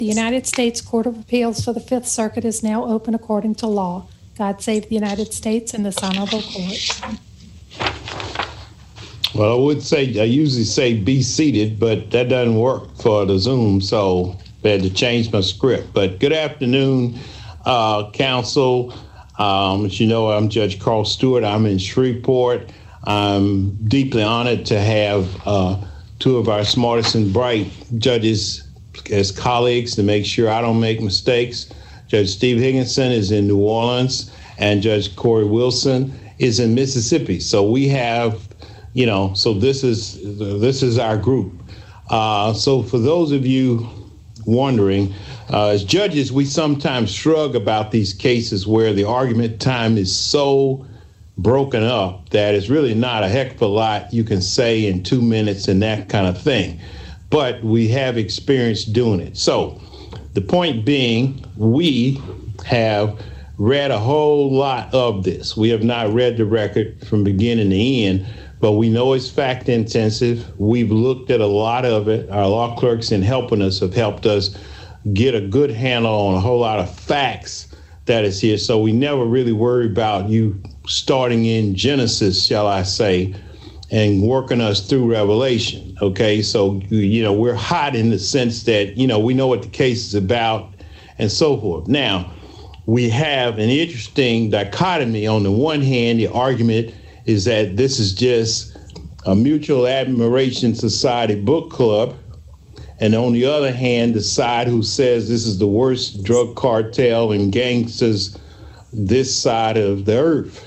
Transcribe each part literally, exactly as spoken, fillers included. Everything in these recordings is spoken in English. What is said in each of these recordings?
The United States Court of Appeals for the Fifth Circuit is now open according to law. God save the United States and this honorable court. Well, I would say, I usually say be seated, but that doesn't work for the Zoom, so I had to change my script. But good afternoon, uh, counsel. Um, as you know, I'm Judge Carl Stewart. I'm in Shreveport. I'm deeply honored to have uh, two of our smartest and bright judges as colleagues to make sure I don't make mistakes. Judge Steve Higginson is in New Orleans, and Judge Corey Wilson is in Mississippi. So we have, you know, so this is this is our group. Uh, so for those of you wondering, uh, as judges, we sometimes shrug about these cases where the argument time is so broken up that it's really not a heck of a lot you can say in two minutes and that kind of thing. But we have experience doing it. So the point being, we have read a whole lot of this. We have not read the record from beginning to end, but we know it's fact intensive. We've looked at a lot of it. Our law clerks in helping us have helped us get a good handle on a whole lot of facts that is here. So we never really worry about you starting in Genesis, shall I say, and working us through Revelation. Okay, so, you know, we're hot in the sense that, you know, we know what the case is about and so forth. Now, we have an interesting dichotomy. On the one hand, the argument is that this is just a mutual admiration society book club. And on the other hand, the side who says this is the worst drug cartel and gangsters this side of the earth.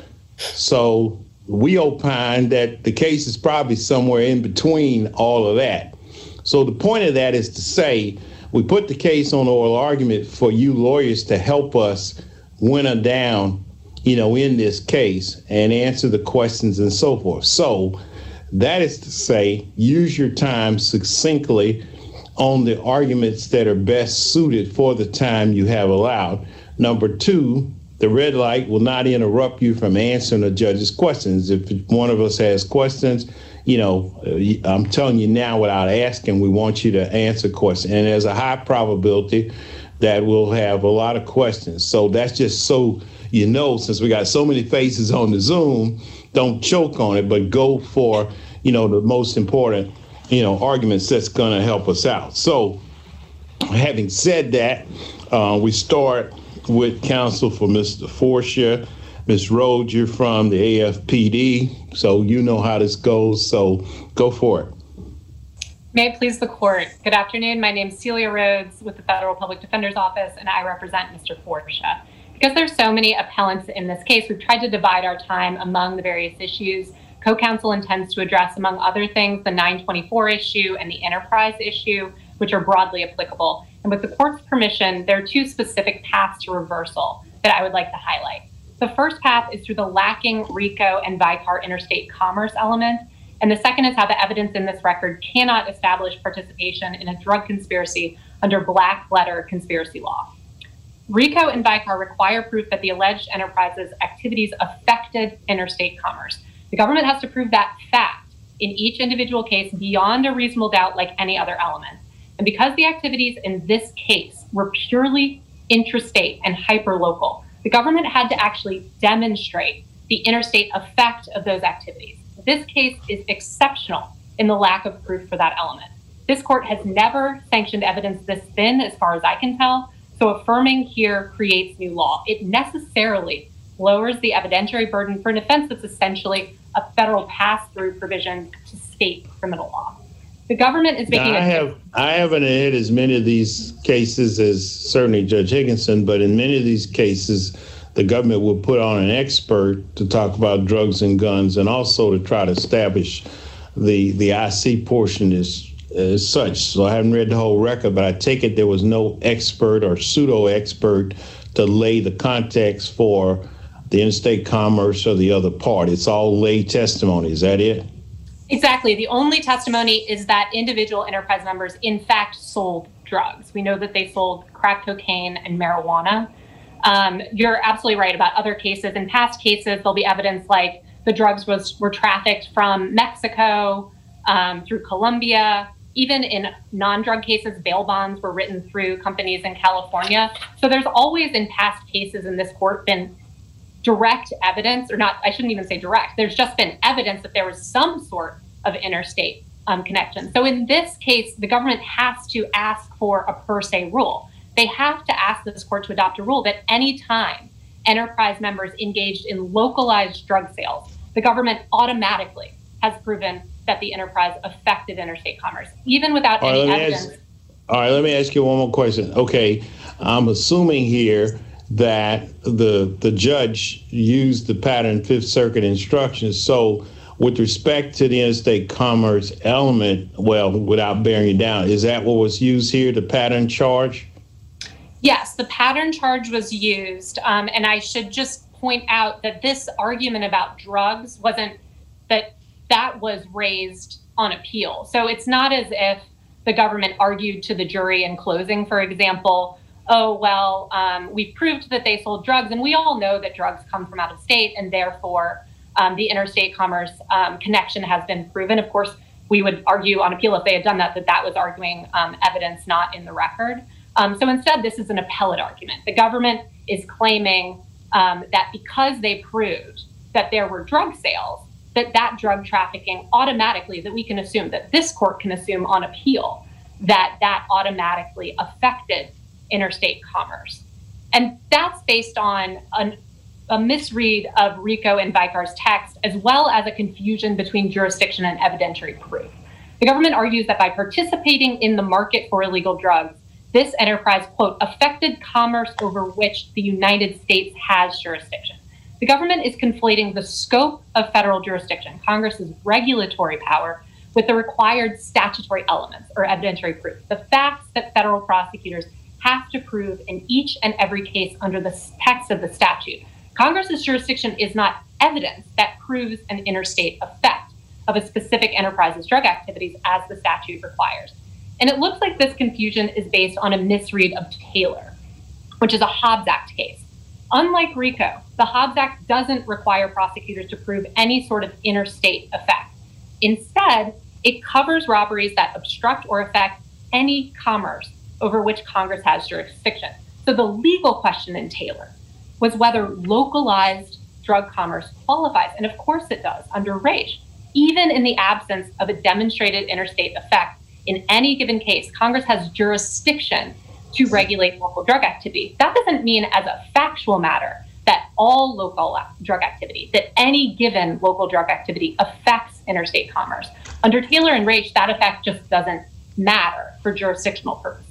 So we opine that the case is probably somewhere in between all of that. So the point of that is to say, we put the case on oral argument for you lawyers to help us winnow down, you know, in this case and answer the questions and so forth. So that is to say, use your time succinctly on the arguments that are best suited for the time you have allowed. Number two, the red light will not interrupt you from answering the judge's questions. If one of us has questions, you know, I'm telling you now without asking, we want you to answer questions. And there's a high probability that we'll have a lot of questions. So that's just so you know, since we got so many faces on the Zoom, don't choke on it, but go for, you know, the most important, you know, arguments that's going to help us out. So having said that, uh, we start with counsel for Mister Forcia. Miz Rhodes, you're from the A F P D, so you know how this goes, so go for it. May it please the court. Good afternoon. My name is Celia Rhodes with the Federal Public Defender's Office, and I represent Mister Forcia. Because there's so many appellants in this case, we've tried to divide our time among the various issues. Co-counsel intends to address, among other things, the nine twenty-four issue and the enterprise issue, which are broadly applicable. And with the court's permission, there are two specific paths to reversal that I would like to highlight. The first path is through the lacking RICO and Vicar interstate commerce element. And the second is how the evidence in this record cannot establish participation in a drug conspiracy under black letter conspiracy law. RICO and Vicar require proof that the alleged enterprise's activities affected interstate commerce. The government has to prove that fact in each individual case beyond a reasonable doubt, like any other element. And because the activities in this case were purely intrastate and hyperlocal, the government had to actually demonstrate the interstate effect of those activities. This case is exceptional in the lack of proof for that element. This court has never sanctioned evidence this thin, as far as I can tell, so affirming here creates new law. It necessarily lowers the evidentiary burden for an offense that's essentially a federal pass-through provision to state criminal law. The government is making now, I a- have I haven't had as many of these cases as certainly Judge Higginson, but in many of these cases, the government will put on an expert to talk about drugs and guns and also to try to establish the the I C portion is as such. So I haven't read the whole record, but I take it there was no expert or pseudo-expert to lay the context for the interstate commerce or the other part. It's all lay testimony. Is that it? Exactly. The only testimony is that individual enterprise members, in fact, sold drugs. We know that they sold crack cocaine and marijuana. Um, you're absolutely right about other cases. In past cases, there'll be evidence like the drugs was were trafficked from Mexico um, through Colombia Even in non-drug cases, bail bonds were written through companies in California. So there's always in past cases in this court been direct evidence, or not, I shouldn't even say direct, there's just been evidence that there was some sort of interstate um, connection. So in this case, the government has to ask for a per se rule. They have to ask this court to adopt a rule that any time enterprise members engaged in localized drug sales, the government automatically has proven that the enterprise affected interstate commerce, even without all any right, evidence. Ask, all right, let me ask you one more question. Okay, I'm assuming here that the the judge used the pattern Fifth Circuit instructions. So with respect to the interstate commerce element, well, without bearing it down, is that what was used here, the pattern charge? Yes, the pattern charge was used. Um, and I should just point out that this argument about drugs wasn't, that that was raised on appeal. So it's not as if the government argued to the jury in closing, for example, oh, well, um, we proved that they sold drugs, and we all know that drugs come from out of state, and therefore um, the interstate commerce um, connection has been proven. Of course, we would argue on appeal if they had done that, that that was arguing um, evidence not in the record. Um, so instead, this is an appellate argument. The government is claiming um, that because they proved that there were drug sales, that that drug trafficking automatically, that we can assume, that this court can assume on appeal, that that automatically affected interstate commerce. And that's based on an, a misread of RICO and Vicar's text, as well as a confusion between jurisdiction and evidentiary proof. The government argues that by participating in the market for illegal drugs, this enterprise, quote, affected commerce over which the United States has jurisdiction. The government is conflating the scope of federal jurisdiction, Congress's regulatory power, with the required statutory elements or evidentiary proof, the facts that federal prosecutors have to prove in each and every case under the text of the statute. Congress's jurisdiction is not evidence that proves an interstate effect of a specific enterprise's drug activities as the statute requires. And it looks like this confusion is based on a misread of Taylor, which is a Hobbs Act case. Unlike RICO, the Hobbs Act doesn't require prosecutors to prove any sort of interstate effect. Instead, it covers robberies that obstruct or affect any commerce over which Congress has jurisdiction. So the legal question in Taylor was whether localized drug commerce qualifies. And of course it does under Raich. Even in the absence of a demonstrated interstate effect in any given case, Congress has jurisdiction to regulate local drug activity. That doesn't mean as a factual matter that all local drug activity, that any given local drug activity affects interstate commerce. Under Taylor and Raich, that effect just doesn't matter for jurisdictional purposes.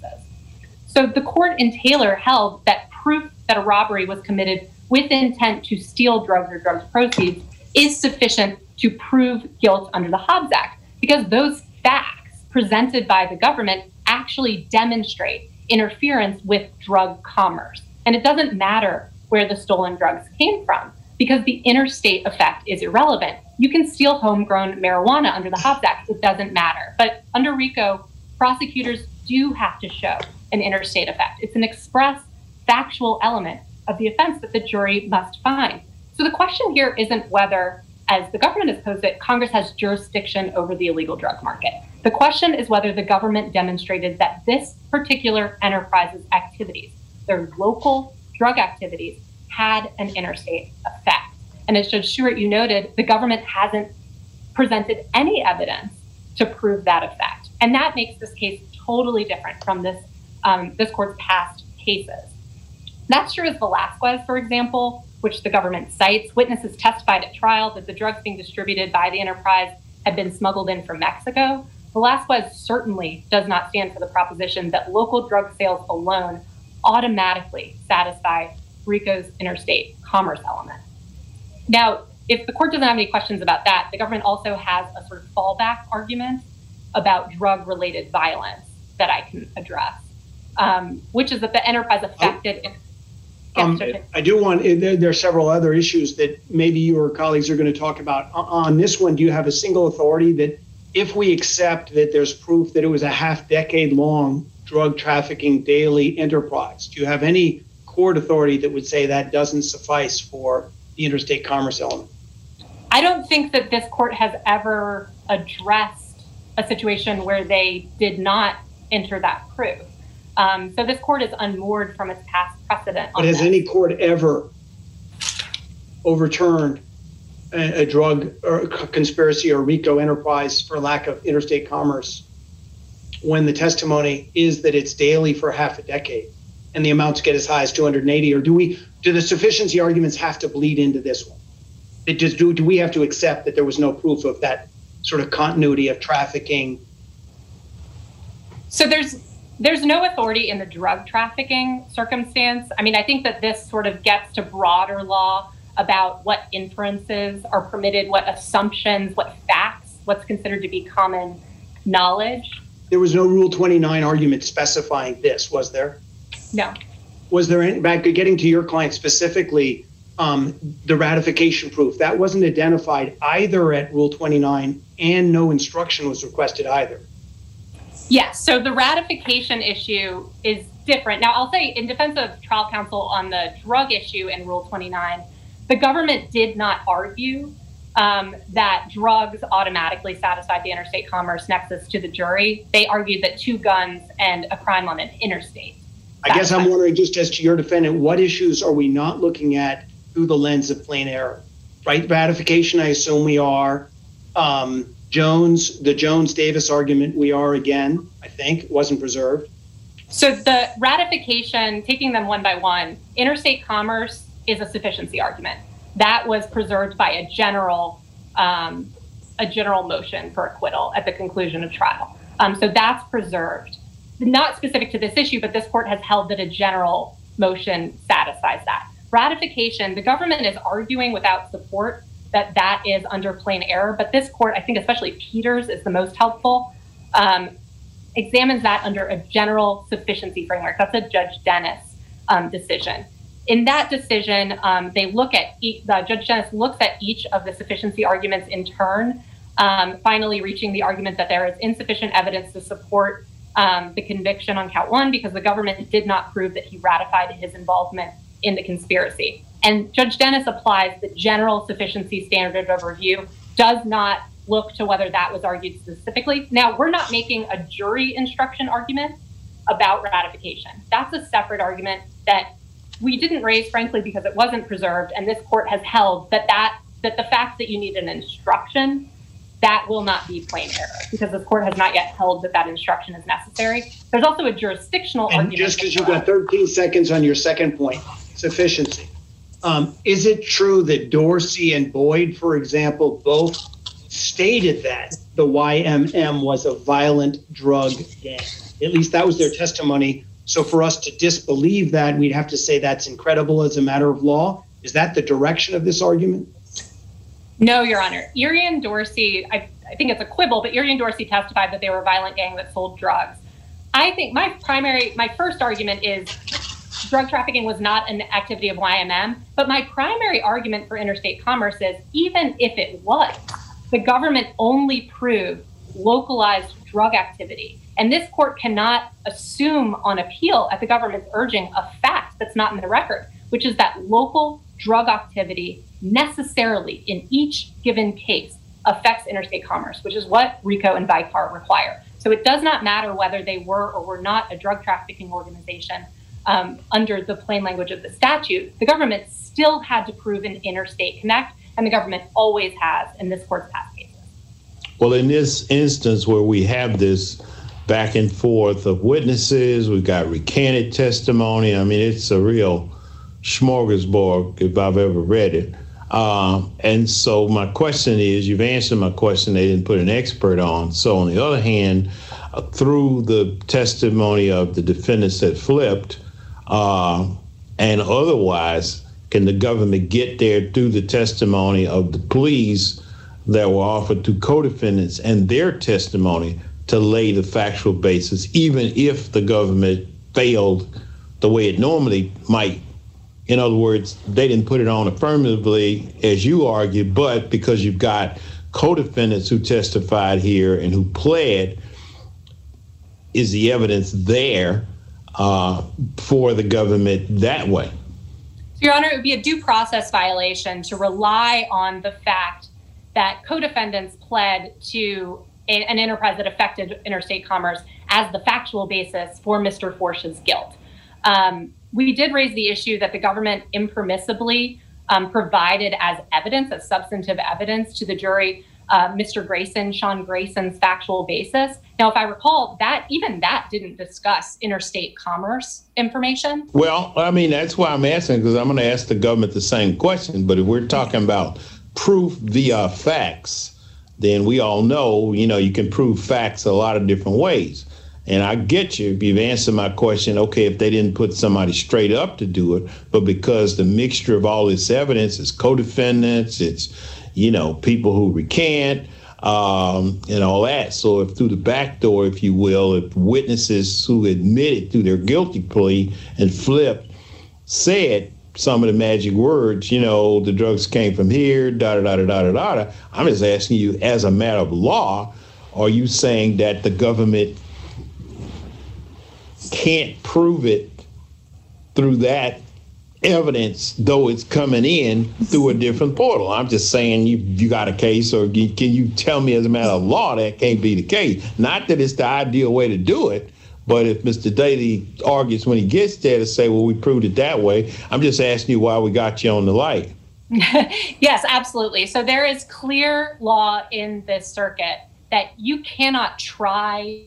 So the court in Taylor held that proof that a robbery was committed with intent to steal drugs or drugs proceeds is sufficient to prove guilt under the Hobbs Act, because those facts presented by the government actually demonstrate interference with drug commerce. And it doesn't matter where the stolen drugs came from, because the interstate effect is irrelevant. You can steal homegrown marijuana under the Hobbs Act, it doesn't matter. But under RICO, prosecutors do have to show an interstate effect. It's an express factual element of the offense that the jury must find. So the question here isn't whether, as the government has posed it, Congress has jurisdiction over the illegal drug market. The question is whether the government demonstrated that this particular enterprise's activities, their local drug activities, had an interstate effect. And as Judge Stewart, you noted, the government hasn't presented any evidence to prove that effect. And that makes this case totally different from this, um, this court's past cases. That's true as Velasquez, for example, which the government cites. Witnesses testified at trial that the drugs being distributed by the enterprise had been smuggled in from Mexico. Velasquez certainly does not stand for the proposition that local drug sales alone automatically satisfy RICO's interstate commerce element. Now, if the court doesn't have any questions about that, the government also has a sort of fallback argument about drug-related violence that I can address, um, which is that the enterprise affected... Oh. Um, I do want, there, there are several other issues that maybe your colleagues are going to talk about. On this one, do you have a single authority that if we accept that there's proof that it was a half decade long drug trafficking daily enterprise, do you have any court authority that would say that doesn't suffice for the interstate commerce element? I don't think that this court has ever addressed a situation where they did not enter that proof. Um, so this court is unmoored from its past precedent. But has this. any court ever overturned a, a drug or conspiracy or RICO enterprise for lack of interstate commerce when the testimony is that it's daily for half a decade and the amounts get as high as two hundred eighty? Or do we do the sufficiency arguments have to bleed into this one? It just, do, do we have to accept that there was no proof of that sort of continuity of trafficking? So there's there's no authority in the drug trafficking circumstance. I mean, I think that this sort of gets to broader law about what inferences are permitted, what assumptions, what facts, what's considered to be common knowledge. There was no Rule twenty-nine argument specifying this, was there? No. Was there any, back getting to your client specifically, um, the ratification proof, that wasn't identified either at Rule twenty-nine and no instruction was requested either? Yes, so the ratification issue is different. Now, I'll say in defense of trial counsel on the drug issue in Rule twenty-nine, the government did not argue um, that drugs automatically satisfied the interstate commerce nexus to the jury. They argued that two guns and a crime on an interstate. I guess I'm wondering, just as to your defendant, what issues are we not looking at through the lens of plain error? Right, ratification, I assume we are. Um, Jones, the Jones-Davis argument, we are again, I think, wasn't preserved. So the ratification, taking them one by one, interstate commerce is a sufficiency argument. That was preserved by a general um, a general motion for acquittal at the conclusion of trial. Um, so that's preserved. Not specific to this issue, but this court has held that a general motion satisfies that. Ratification, the government is arguing without support that that is under plain error, but this court, I think especially Peters is the most helpful, um, examines that under a general sufficiency framework. That's a Judge Dennis um, decision. In that decision, um, they look at, each, uh, Judge Dennis looks at each of the sufficiency arguments in turn, um, finally reaching the argument that there is insufficient evidence to support um, the conviction on count one because the government did not prove that he ratified his involvement in the conspiracy. And Judge Dennis applies the general sufficiency standard of review, does not look to whether that was argued specifically. Now, we're not making a jury instruction argument about ratification. That's a separate argument that we didn't raise, frankly, because it wasn't preserved. And this court has held that that, that the fact that you need an instruction, that will not be plain error because this court has not yet held that that instruction is necessary. There's also a jurisdictional and argument. Just because you've got thirteen seconds on your second point, sufficiency. Um, is it true that Dorsey and Boyd, for example, both stated that the Y M M was a violent drug gang? At least that was their testimony. So for us to disbelieve that, we'd have to say that's incredible as a matter of law. Is that the direction of this argument? No, Your Honor. Erie and Dorsey, I, I think it's a quibble, but Erie and Dorsey testified that they were a violent gang that sold drugs. I think my primary, my first argument is drug trafficking was not an activity of Y M M, but my primary argument for interstate commerce is even if it was, the government only proved localized drug activity. And this court cannot assume on appeal at the government's urging a fact that's not in the record, which is that local drug activity necessarily in each given case affects interstate commerce, which is what RICO and Vicar require. So it does not matter whether they were or were not a drug trafficking organization. Um, under the plain language of the statute, the government still had to prove an interstate connect, and the government always has in this court's past cases. Well, in this instance where we have this back and forth of witnesses, we've got recanted testimony. I mean, it's a real smorgasbord if I've ever read it. Um, and so my question is, you've answered my question, they didn't put an expert on. So on the other hand, uh, through the testimony of the defendants that flipped, uh, and otherwise, can the government get there through the testimony of the pleas that were offered to co-defendants and their testimony to lay the factual basis, even if the government failed the way it normally might? In other words, they didn't put it on affirmatively, as you argued, but because you've got co-defendants who testified here and who pled, is the evidence there uh, for the government that way? Your Honor, it would be a due process violation to rely on the fact that co-defendants pled to a, an enterprise that affected interstate commerce as the factual basis for Mister Forcia's guilt. Um, we did raise the issue that the government impermissibly um, provided as evidence, as substantive evidence to the jury, uh, Mister Grayson, Sean Grayson's factual basis. Now, if I recall, that even that didn't discuss interstate commerce information. Well, I mean, that's why I'm asking, because I'm going to ask the government the same question. But if we're talking about proof via facts, then we all know, you know, you can prove facts a lot of different ways. And I get you, you've answered my question, okay, if they didn't put somebody straight up to do it, but because the mixture of all this evidence is co-defendants, it's, you know, people who recant, um, and all that. So if through the back door, if you will, if witnesses who admitted to their guilty plea and flipped said some of the magic words, you know, the drugs came from here, da da da da da da da. I'm just asking you, as a matter of law, are you saying that the government can't prove it through that evidence, though it's coming in through a different portal? I'm just saying, you you got a case, or can you tell me as a matter of law that can't be the case? Not that it's the ideal way to do it, but if Mister Daly argues when he gets there to say, well, we proved it that way, I'm just asking you why we got you on the light. Yes, absolutely. So there is clear law in this circuit that you cannot try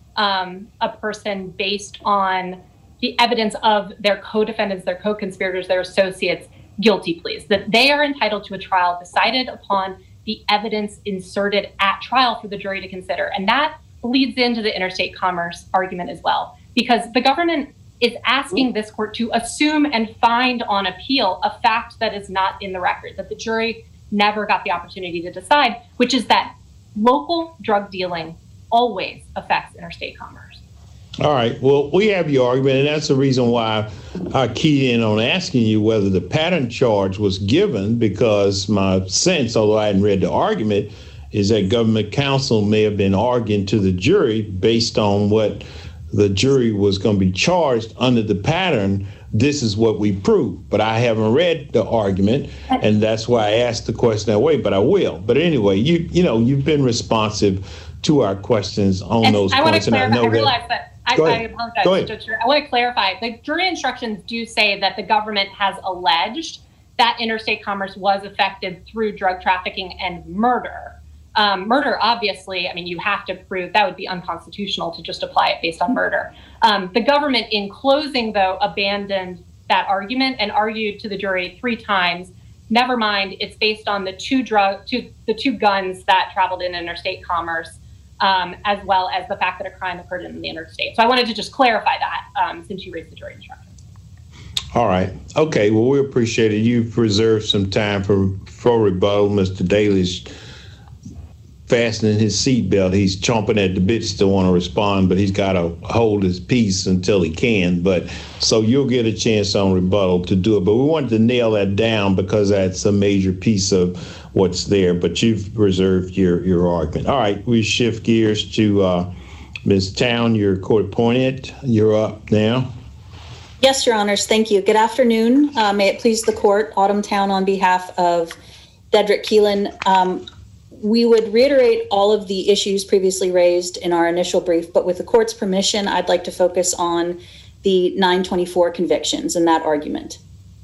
um, a person based on the evidence of their co-defendants, their co-conspirators, their associates' guilty pleas, that they are entitled to a trial decided upon the evidence inserted at trial for the jury to consider. And that bleeds into the interstate commerce argument as well, because the government is asking this court to assume and find on appeal a fact that is not in the record, that the jury never got the opportunity to decide, which is that local drug dealing always affects interstate commerce. All right. Well, we have your argument, and that's the reason why I keyed in on asking you whether the pattern charge was given, because my sense, although I hadn't read the argument, is that government counsel may have been arguing to the jury based on what the jury was going to be charged under the pattern. This is what we proved. But I haven't read the argument, and that's why I asked the question that way, but I will. But anyway, you you know, you've been responsive to our questions on and those I points. Want to clarify, and I know I realize that, that I, I apologize, Judge. I want to clarify. The jury instructions do say that the government has alleged that interstate commerce was affected through drug trafficking and murder. Um, murder, obviously, I mean, you have to prove that would be unconstitutional to just apply it based on murder. Um, the government, in closing, though, abandoned that argument and argued to the jury three times. Never mind, it's based on the two drug, two, the two guns that traveled in interstate commerce, um, as well as the fact that a crime occurred in the interstate. So I wanted to just clarify that um, since you raised the jury instructions. All right. Okay. Well, we appreciate it. You've reserved some time for, for rebuttal. Mister Daly's fastening his seatbelt. He's chomping at the bits to want to respond, but he's got to hold his peace until he can. But so you'll get a chance on rebuttal to do it. But we wanted to nail that down because that's a major piece of what's there. But you've reserved your, your argument. All right. We shift gears to uh, Miz Town. You're court appointed. You're up now. Yes, Your Honors. Thank you. Good afternoon. Uh, may it please the court, Autumn Town on behalf of Dedrick Keelan. Um, We would reiterate all of the issues previously raised in our initial brief, but with the court's permission, I'd like to focus on the nine twenty-four convictions and that argument.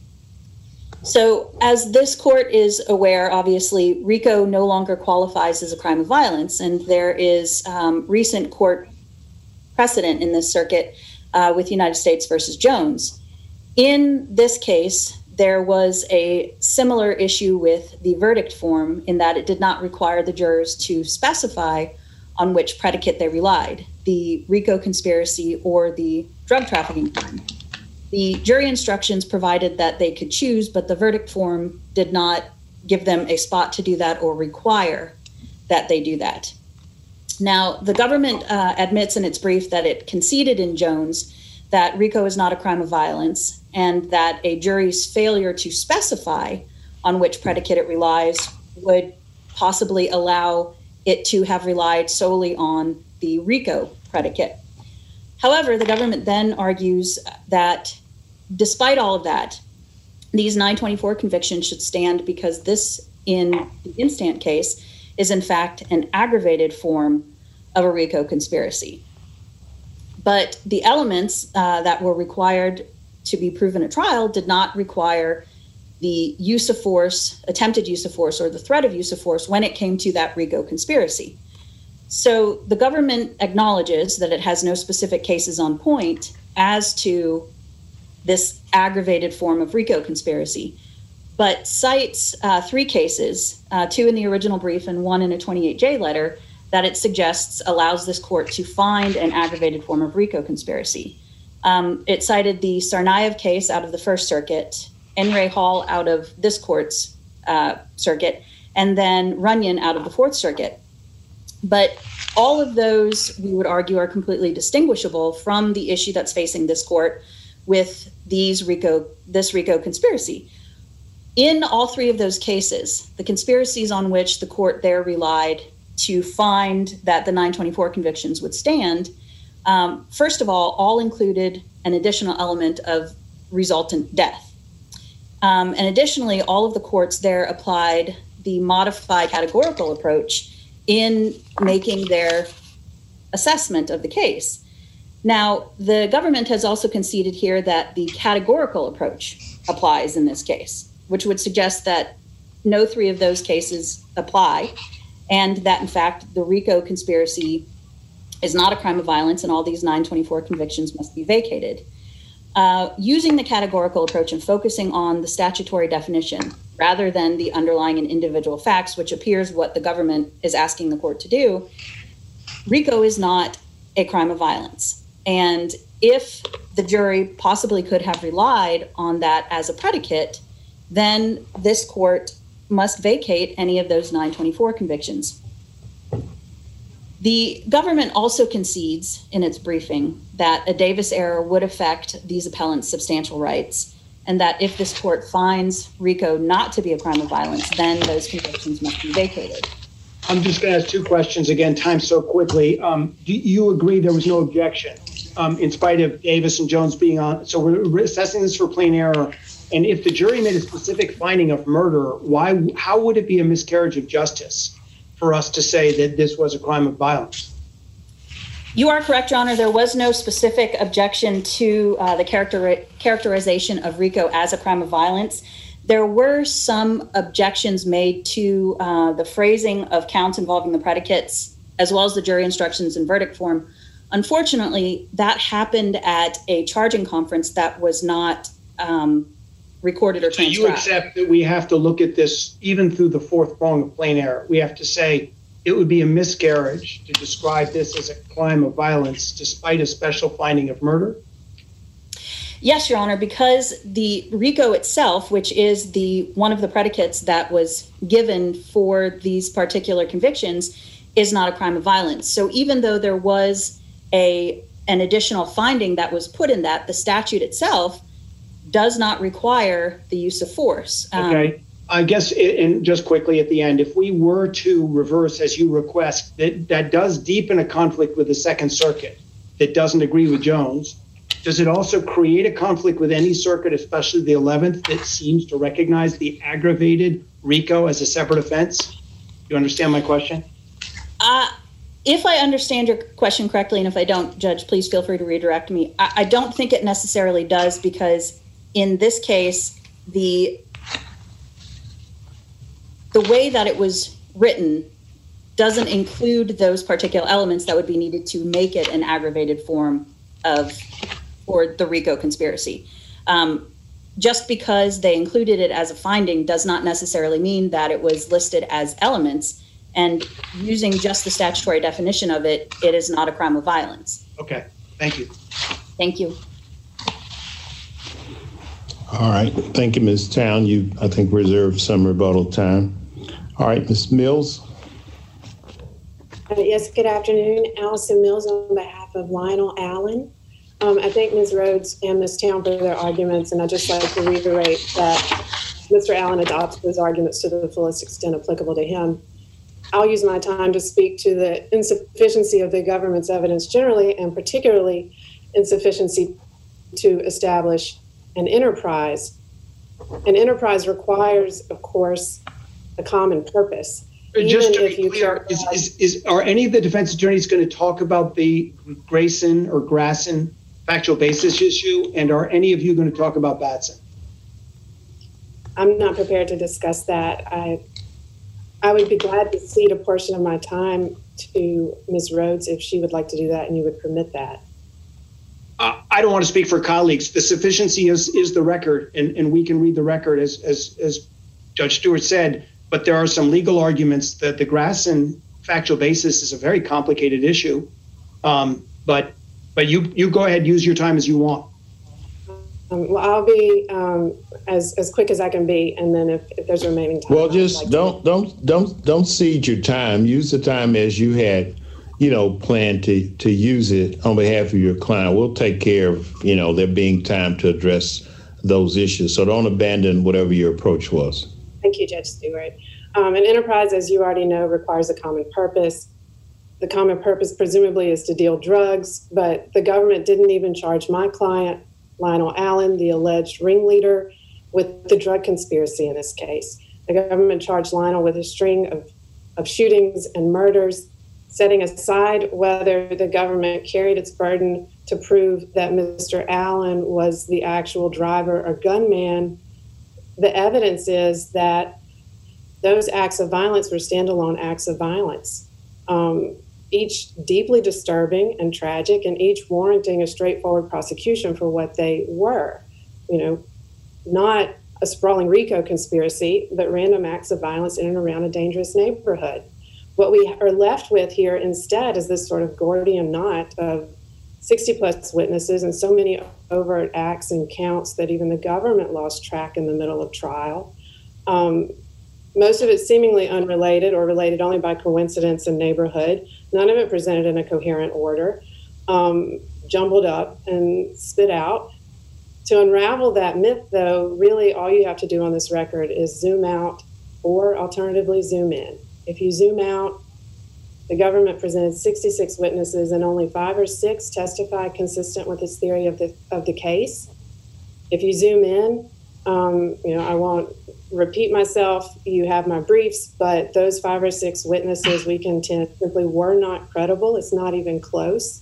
So as this court is aware, obviously, RICO no longer qualifies as a crime of violence, and there is um, recent court precedent in this circuit uh, with United States versus Jones. In this case, there was a similar issue with the verdict form in that it did not require the jurors to specify on which predicate they relied, the RICO conspiracy or the drug trafficking crime. The jury instructions provided that they could choose, but the verdict form did not give them a spot to do that or require that they do that. Now, the government uh, admits in its brief that it conceded in Jones that RICO is not a crime of violence, and that a jury's failure to specify on which predicate it relies would possibly allow it to have relied solely on the RICO predicate. However, the government then argues that despite all of that, these nine twenty-four convictions should stand because this, in the instant case, is in fact an aggravated form of a RICO conspiracy. But the elements uh, that were required to be proven at trial did not require the use of force, attempted use of force, or the threat of use of force when it came to that RICO conspiracy. So the government acknowledges that it has no specific cases on point as to this aggravated form of RICO conspiracy, but cites uh, three cases, uh, two in the original brief and one in a twenty-eight J letter, that it suggests allows this court to find an aggravated form of RICO conspiracy. Um, it cited the Tsarnaev case out of the First Circuit, N. Ray Hall out of this court's uh, circuit, and then Runyon out of the Fourth Circuit. But all of those, we would argue, are completely distinguishable from the issue that's facing this court with these RICO, this RICO conspiracy. In all three of those cases, the conspiracies on which the court there relied to find that the nine twenty-four convictions would stand, um, first of all, all included an additional element of resultant death. Um, and additionally, all of the courts there applied the modified categorical approach in making their assessment of the case. Now, the government has also conceded here that the categorical approach applies in this case, which would suggest that no three of those cases apply, and that, in fact, the RICO conspiracy is not a crime of violence and all these nine twenty-four convictions must be vacated. Uh, using the categorical approach and focusing on the statutory definition rather than the underlying and individual facts, which appears what the government is asking the court to do, RICO is not a crime of violence. And if the jury possibly could have relied on that as a predicate, then this court must vacate any of those nine twenty-four convictions. The government also concedes in its briefing that a Davis error would affect these appellants' substantial rights, and that if this court finds RICO not to be a crime of violence, then those convictions must be vacated. I'm just going to ask two questions again, time so quickly. Um, do you agree there was no objection um, in spite of Davis and Jones being on? So we're assessing this for plain error. And if the jury made a specific finding of murder, why? How would it be a miscarriage of justice for us to say that this was a crime of violence? You are correct, Your Honor. There was no specific objection to uh, the character characterization of RICO as a crime of violence. There were some objections made to uh, the phrasing of counts involving the predicates, as well as the jury instructions and verdict form. Unfortunately, that happened at a charging conference that was not um, recorded or transcribed. So you accept that we have to look at this even through the fourth prong of plain error. We have to say it would be a miscarriage to describe this as a crime of violence despite a special finding of murder? Yes, Your Honor, because the RICO itself, which is the one of the predicates that was given for these particular convictions, is not a crime of violence. So even though there was a an additional finding that was put in that, the statute itself does not require the use of force. Um, okay. I guess, and just quickly at the end, if we were to reverse, as you request, that, that does deepen a conflict with the Second Circuit that doesn't agree with Jones, does it also create a conflict with any circuit, especially the eleventh, that seems to recognize the aggravated RICO as a separate offense? You understand my question? Uh, if I understand your question correctly, and if I don't, Judge, please feel free to redirect me. I, I don't think it necessarily does, because in this case, the the way that it was written doesn't include those particular elements that would be needed to make it an aggravated form of, or the RICO conspiracy. Um, just because they included it as a finding does not necessarily mean that it was listed as elements. And using just the statutory definition of it, it is not a crime of violence. Okay, thank you. Thank you. All right. Thank you, Miz Town. You, I think, reserved some rebuttal time. All right, Miz Mills. Uh, yes, good afternoon. Allison Mills on behalf of Lionel Allen. Um, I thank Miz Rhodes and Miz Town for their arguments, and I'd just like to reiterate that Mister Allen adopts those arguments to the fullest extent applicable to him. I'll use my time to speak to the insufficiency of the government's evidence generally, and particularly insufficiency to establish an enterprise. An enterprise requires, of course, a common purpose. Just even to if be you clear, is, is, is, are any of the defense attorneys going to talk about the Grayson or Grasson factual basis issue? And are any of you going to talk about Batson? I'm not prepared to discuss that. I I would be glad to cede a portion of my time to Miz Rhodes if she would like to do that and you would permit that. Uh, I don't want to speak for colleagues. The sufficiency is is the record, and, and we can read the record as, as, as Judge Stewart said, but there are some legal arguments that the Grasson factual basis is a very complicated issue. Um, but but you, you go ahead, use your time as you want. Um, well, I'll be um, as as quick as I can be, and then if, if there's remaining time, well, just like don't to... don't don't don't cede your time. Use the time as you had, you know, planned to to use it on behalf of your client. We'll take care of, you know, there being time to address those issues. So don't abandon whatever your approach was. Thank you, Judge Stewart. Um, an enterprise, as you already know, requires a common purpose. The common purpose presumably is to deal drugs, but the government didn't even charge my client, Lionel Allen, the alleged ringleader, with the drug conspiracy in this case. The government charged Lionel with a string of, of shootings and murders, setting aside whether the government carried its burden to prove that Mister Allen was the actual driver or gunman. The evidence is that those acts of violence were standalone acts of violence, um, each deeply disturbing and tragic, and each warranting a straightforward prosecution for what they were. You know, not a sprawling RICO conspiracy, but random acts of violence in and around a dangerous neighborhood. What we are left with here instead is this sort of Gordian knot of sixty plus witnesses and so many overt acts and counts that even the government lost track in the middle of trial. Um, most of it seemingly unrelated or related only by coincidence and neighborhood. None of it presented in a coherent order, um, jumbled up and spit out. To unravel that myth, though, really all you have to do on this record is zoom out or alternatively zoom in. If you zoom out, the government presented sixty-six witnesses and only five or six testified consistent with its theory of the of the case. If you zoom in, um, you know, I won't repeat myself. You have my briefs, but those five or six witnesses we contend simply were not credible. It's not even close.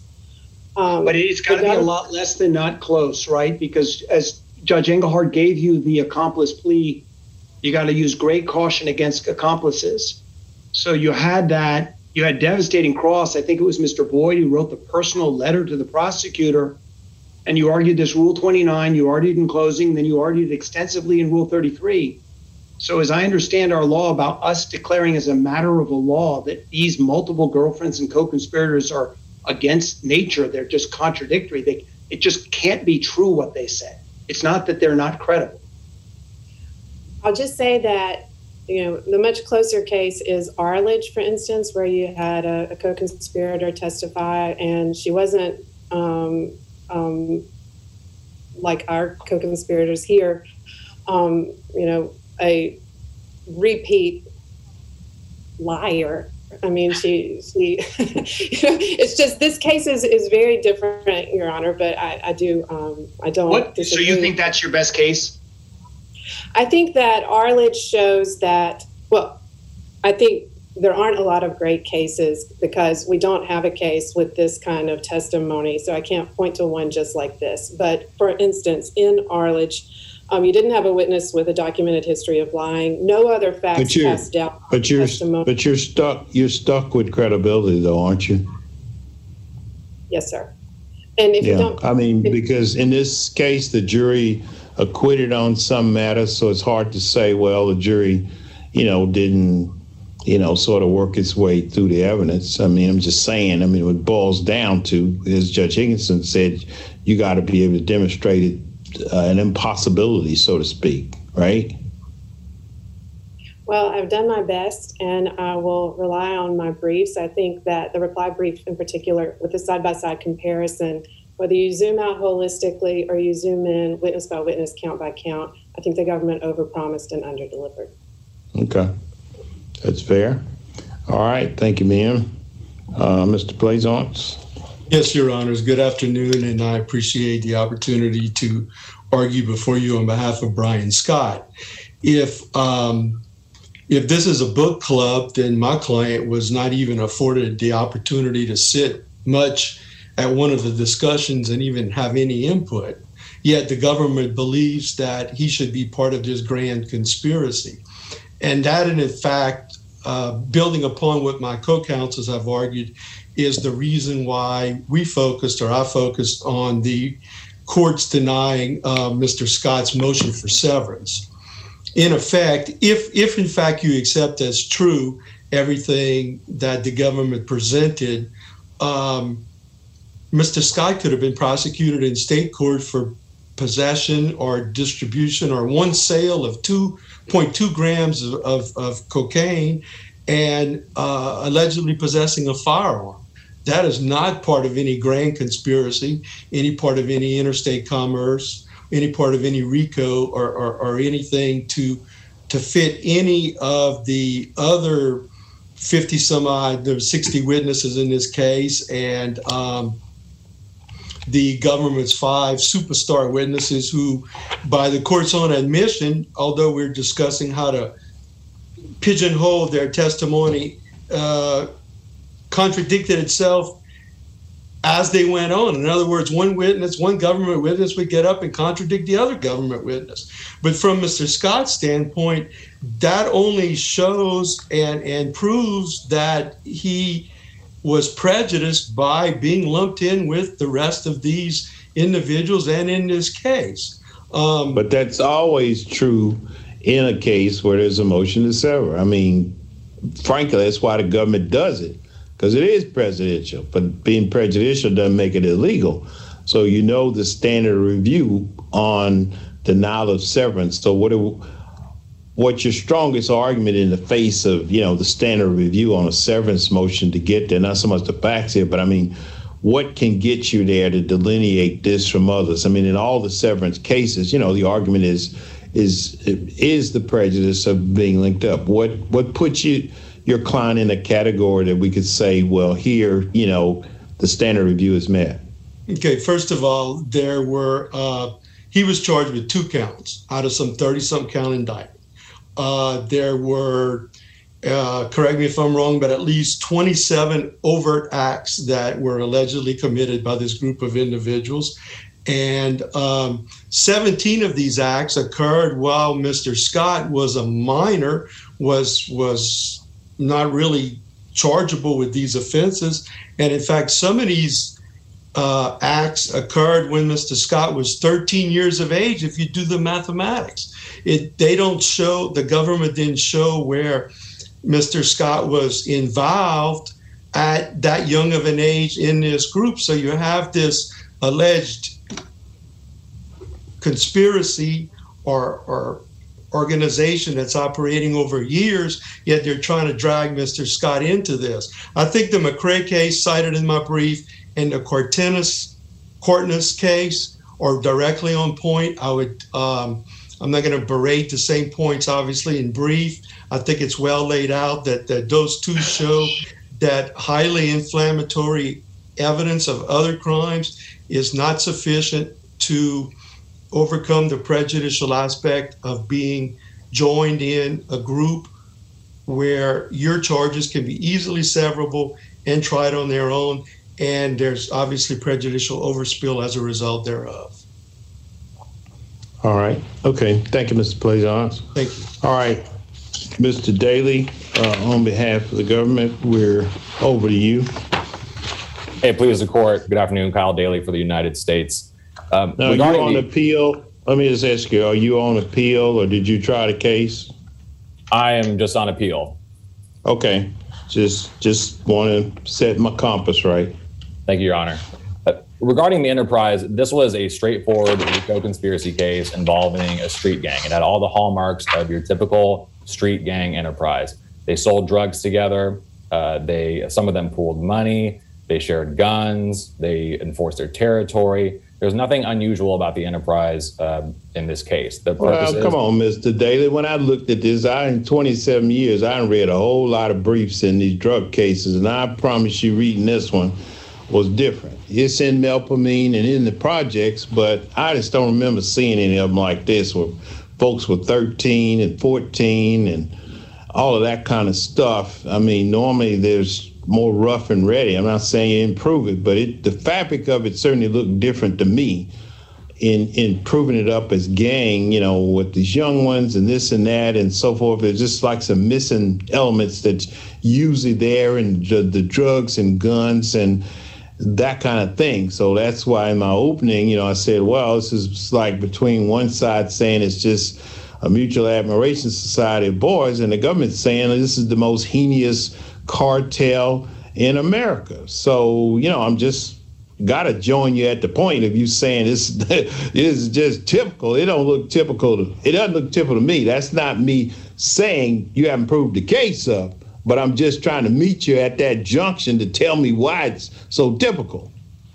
Um, but it's got to be a lot less than not close, right? Because as Judge Engelhardt gave you the accomplice plea, you got to use great caution against accomplices. So you had that. You had devastating cross. I think it was Mister Boyd who wrote the personal letter to the prosecutor, and you argued this Rule twenty-nine, you argued in closing, then you argued extensively in Rule thirty-three. So as I understand our law about us declaring as a matter of a law that these multiple girlfriends and co-conspirators are against nature, they're just contradictory. They, it just can't be true what they said. It's not that they're not credible. I'll just say that, you know, the much closer case is Arledge, for instance, where you had a, a co-conspirator testify, and she wasn't um, um, like our co-conspirators here, um, you know, a repeat liar. I mean, she, she you know, it's just, this case is, is very different, Your Honor, but I, I do, um, I don't What? disagree. So you think that's your best case? I think that Arledge shows that, well, I think there aren't a lot of great cases because we don't have a case with this kind of testimony, so I can't point to one just like this. But for instance, in Arledge, um, you didn't have a witness with a documented history of lying. No other facts cast doubt. But you're, but you're stuck. You're stuck with credibility, though, aren't you? Yes, sir. And if yeah, you don't, I mean, if, because in this case, the jury acquitted on some matters, so it's hard to say, well, the jury, you know, didn't, you know, sort of work its way through the evidence. I mean, I'm just saying, I mean, what it boils down to, as Judge Higginson said, you got to be able to demonstrate it, uh, an impossibility, so to speak, right? Well, I've done my best, and I will rely on my briefs. I think that the reply brief in particular, with the side-by-side comparison, whether you zoom out holistically or you zoom in witness by witness, count by count, I think the government overpromised and underdelivered. Okay. That's fair. All right. Thank you, ma'am. Uh, Mister Plaisance. Yes, Your Honors. Good afternoon, and I appreciate the opportunity to argue before you on behalf of Brian Scott. If um, if this is a book club, then my client was not even afforded the opportunity to sit much at one of the discussions and even have any input. Yet the government believes that he should be part of this grand conspiracy. And that, in fact, uh, building upon what my co-counsels have argued, is the reason why we focused, or I focused, on the courts denying uh, Mister Scott's motion for severance. In effect, if, if in fact you accept as true everything that the government presented, um, Mister Scott could have been prosecuted in state court for possession or distribution or one sale of two point two grams of, of, of cocaine and uh, allegedly possessing a firearm. That is not part of any grand conspiracy, any part of any interstate commerce, any part of any RICO or, or, or anything to to fit any of the other fifty some odd, there were sixty witnesses in this case, and um, the government's five superstar witnesses who, by the court's own admission, although we're discussing how to pigeonhole their testimony, uh, contradicted itself as they went on. In other words, one witness, one government witness would get up and contradict the other government witness. But from Mister Scott's standpoint, that only shows and, and proves that he was prejudiced by being lumped in with the rest of these individuals and in this case. Um, but that's always true in a case where there's a motion to sever. I mean, frankly, that's why the government does it, because it is presidential, but being prejudicial doesn't make it illegal. So you know the standard review on denial of severance. So what it, what's your strongest argument in the face of, you know, the standard review on a severance motion to get there? Not so much the facts here, but I mean, what can get you there to delineate this from others? I mean, in all the severance cases, you know, the argument is is is the prejudice of being linked up. What what puts you your client in a category that we could say, well, here, you know, the standard review is met? Okay, first of all, there were uh, he was charged with two counts out of some thirty-some count indictment. Uh, there were, uh, correct me if I'm wrong, but at least twenty-seven overt acts that were allegedly committed by this group of individuals. And um, seventeen of these acts occurred while Mister Scott was a minor, was was not really chargeable with these offenses. And in fact, some of these uh, acts occurred when Mister Scott was thirteen years of age, if you do the mathematics. It, they don't show, the government didn't show where Mister Scott was involved at that young of an age in this group. So you have this alleged conspiracy or, or organization that's operating over years, yet they're trying to drag Mister Scott into this. I think the McCrae case cited in my brief and the Cortinez, Cortinez case are directly on point. I would, um, I'm not going to berate the same points, obviously, in brief. I think it's well laid out that, that those two show that highly inflammatory evidence of other crimes is not sufficient to overcome the prejudicial aspect of being joined in a group where your charges can be easily severable and tried on their own, and there's obviously prejudicial overspill as a result thereof. All right. Okay. Thank you, Mister Pleasance. Thank you. All right. Mister Daly, uh, on behalf of the government, we're over to you. Hey, please, the court. Good afternoon. Kyle Daly for the United States. Um, now, are you on the, appeal? Let me just ask you, are you on appeal or did you try the case? I am just on appeal. Okay. Just just want to set my compass right. Thank you, Your Honor. Uh, regarding the enterprise, this was a straightforward RICO conspiracy case involving a street gang. It had all the hallmarks of your typical street gang enterprise. They sold drugs together. Uh, they some of them pooled money. They shared guns. They enforced their territory. There's nothing unusual about the enterprise uh, in this case. The purpose well, is, come on, Mister Daly. When I looked at this, I in twenty-seven years, I read a whole lot of briefs in these drug cases, and I promise you, reading this one was different. It's in Melpomene and in the projects, but I just don't remember seeing any of them like this, where folks were thirteen and fourteen and all of that kind of stuff. I mean, normally there's more rough and ready. I'm not saying improve it, but it, the fabric of it certainly looked different to me in in proving it up as gang, you know, with these young ones and this and that and so forth. There's just like some missing elements that's usually there, and the, the drugs and guns and that kind of thing. So that's why in my opening, you know, I said, well, this is like between one side saying it's just a mutual admiration society of boys, and the government saying this is the most heinous cartel in America. So, you know, I'm just got to join you at the point of you saying this, this is just typical. It don't look typical. To, it doesn't look typical to me. That's not me saying you haven't proved the case up, but I'm just trying to meet you at that junction to tell me why it's so typical.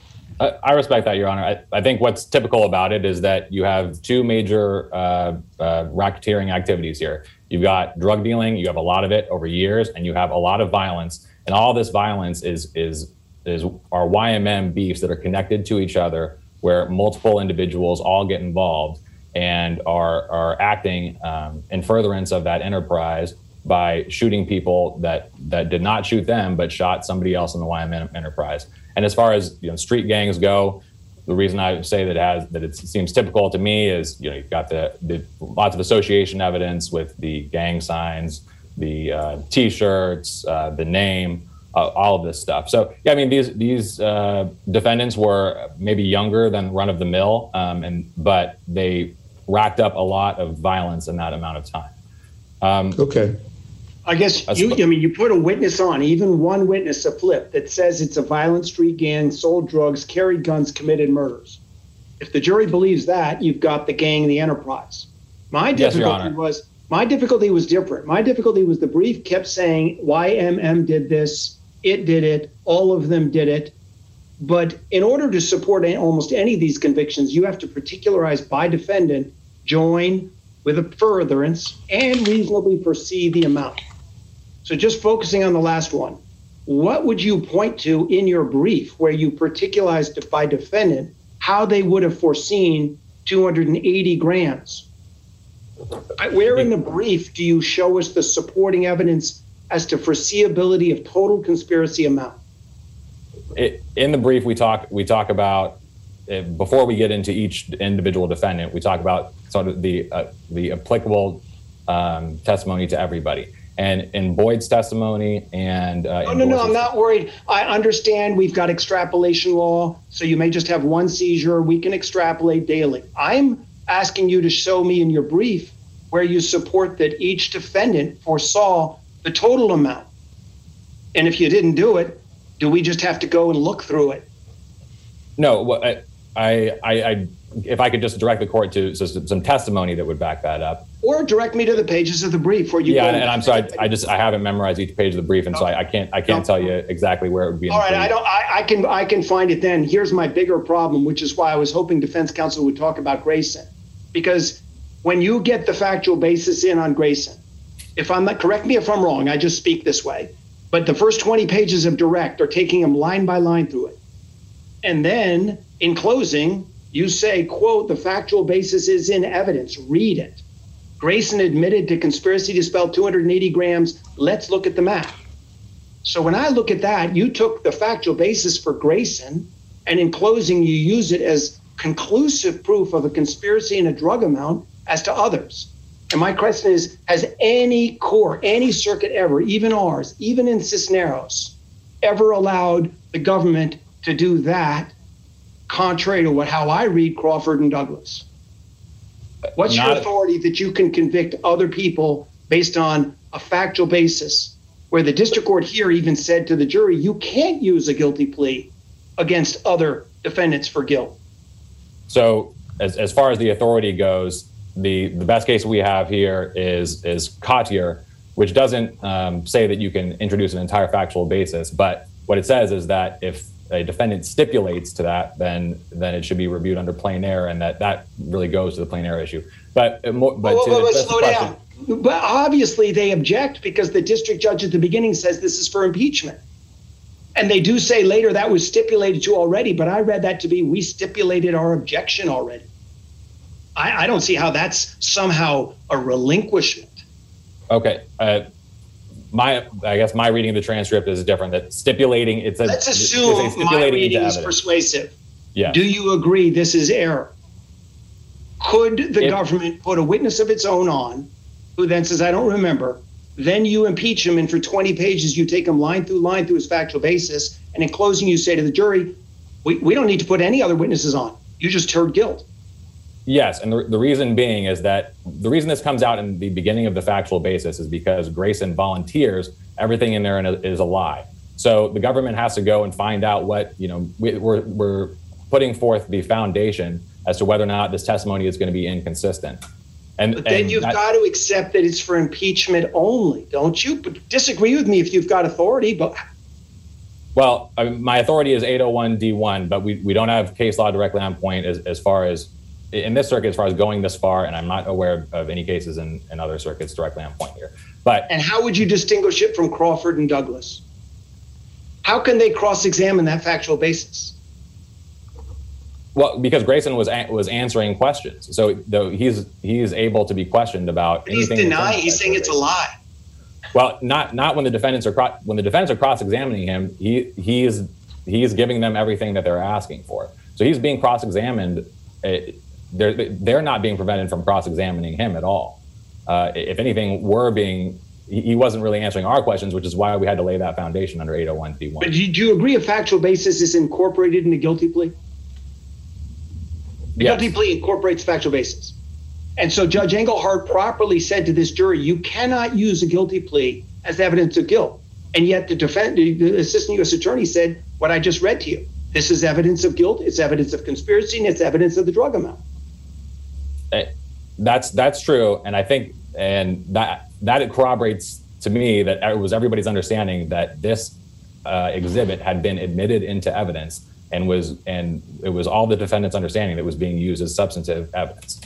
I, I respect that, Your Honor. I, I think what's typical about it is that you have two major uh, uh, racketeering activities here. You've got drug dealing, you have a lot of it over years, and you have a lot of violence. And all this violence is is is are Y M M beefs that are connected to each other, where multiple individuals all get involved and are are acting um, in furtherance of that enterprise by shooting people that that did not shoot them, but shot somebody else in the Y M M enterprise. And as far as, you know, street gangs go, the reason I say that it has that it seems typical to me is, you know, you've got the, the lots of association evidence with the gang signs, the uh, T-shirts, uh, the name, uh, all of this stuff. So yeah, I mean, these these uh, defendants were maybe younger than run of the mill, um, and but they racked up a lot of violence in that amount of time. Um, okay. I guess you, I mean, you put a witness on, even one witness, a flip that says it's a violent street gang, sold drugs, carried guns, committed murders. If the jury believes that, you've got the gang, the enterprise. My difficulty yes, was, my difficulty was different. My difficulty was the brief kept saying Y M M did this, it did it, all of them did it. But in order to support almost any of these convictions, you have to particularize by defendant, join with a furtherance, and reasonably foresee the amount. So just focusing on the last one, what would you point to in your brief where you particularized by defendant how they would have foreseen two hundred eighty grams? Where in the brief do you show us the supporting evidence as to foreseeability of total conspiracy amount? It, in the brief, we talk we talk about, uh, before we get into each individual defendant, we talk about sort of the uh, the applicable um, testimony to everybody. And in Boyd's testimony and uh, no, no, no, I'm not worried. I understand we've got extrapolation law, so you may just have one seizure. We can extrapolate daily. I'm asking you to show me in your brief where you support that each defendant foresaw the total amount. And if you didn't do it, do we just have to go and look through it? No, I, I, I, if I could just direct the court to some testimony that would back that up. Or direct me to the pages of the brief where you. Yeah, and, and I'm sorry, I, I just I haven't memorized each page of the brief, and no. so I, I can't I can't no. tell you exactly where it would be. All right, I don't. I, I can I can find it then. Here's my bigger problem, which is why I was hoping defense counsel would talk about Grayson, because when you get the factual basis in on Grayson, if I'm not, correct me if I'm wrong, I just speak this way, but the first twenty pages of direct are taking them line by line through it, and then in closing you say, quote, the factual basis is in evidence. Read it. Grayson admitted to conspiracy to spell two hundred eighty grams. Let's look at the math. So when I look at that, you took the factual basis for Grayson, and in closing, you use it as conclusive proof of a conspiracy and a drug amount as to others. And my question is, has any court, any circuit ever, even ours, even in Cisneros, ever allowed the government to do that, contrary to what how I read Crawford and Douglas? What's Not your authority that you can convict other people based on a factual basis, where the district court here even said to the jury, you can't use a guilty plea against other defendants for guilt? So as, as far as the authority goes, the, the best case we have here is, is Cottier, which doesn't um, say that you can introduce an entire factual basis, but what it says is that if a defendant stipulates to that, then then it should be reviewed under plain error, and that that really goes to the plain error issue. But but whoa, whoa, to, whoa, slow down. But obviously they object because the district judge at the beginning says this is for impeachment, and they do say later that was stipulated to already. But I read that to be we stipulated our objection already. I, I don't see how that's somehow a relinquishment. Okay. Uh, my, I guess my reading of the transcript is different. That stipulating it's a. Let's assume it's a my reading is persuasive. Yeah. Do you agree this is error? Could the If, government put a witness of its own on, who then says, "I don't remember"? Then you impeach him, and for twenty pages, you take him line through line through his factual basis, and in closing, you say to the jury, "We we don't need to put any other witnesses on. You just heard guilt." Yes, and the, the reason being is that the reason this comes out in the beginning of the factual basis is because Grayson volunteers everything in there is a lie. So the government has to go and find out what, you know, we, we're, we're putting forth the foundation as to whether or not this testimony is going to be inconsistent. And, but then and you've that, got to accept that it's for impeachment only, don't you? But disagree with me if you've got authority, but... Well, I mean, my authority is eight oh one D one, but we, we don't have case law directly on point as, as far as, in this circuit, as far as going this far, and I'm not aware of any cases in, in other circuits directly on point here. But and how would you distinguish it from Crawford and Douglas? How can they cross-examine that factual basis? Well, because Grayson was a, was answering questions, so though he's he's able to be questioned about. But he's denying. He's saying it's a lie. Well, not not when the defendants are cro- when the defendants are cross-examining him. He he is he is giving them everything that they're asking for. So he's being cross-examined. Uh, they're they're not being prevented from cross-examining him at all. Uh, if anything, we're being he wasn't really answering our questions, which is why we had to lay that foundation under eight oh one D one. But do you agree a factual basis is incorporated in a guilty plea? The Yes. guilty plea incorporates factual basis. And so Judge Engelhardt properly said to this jury, you cannot use a guilty plea as evidence of guilt. And yet the defense, the assistant U S attorney said what I just read to you. This is evidence of guilt, it's evidence of conspiracy, and it's evidence of the drug amount. That's that's true, and I think and that that corroborates to me that it was everybody's understanding that this uh, exhibit had been admitted into evidence and was and it was all the defendant's understanding that was being used as substantive evidence.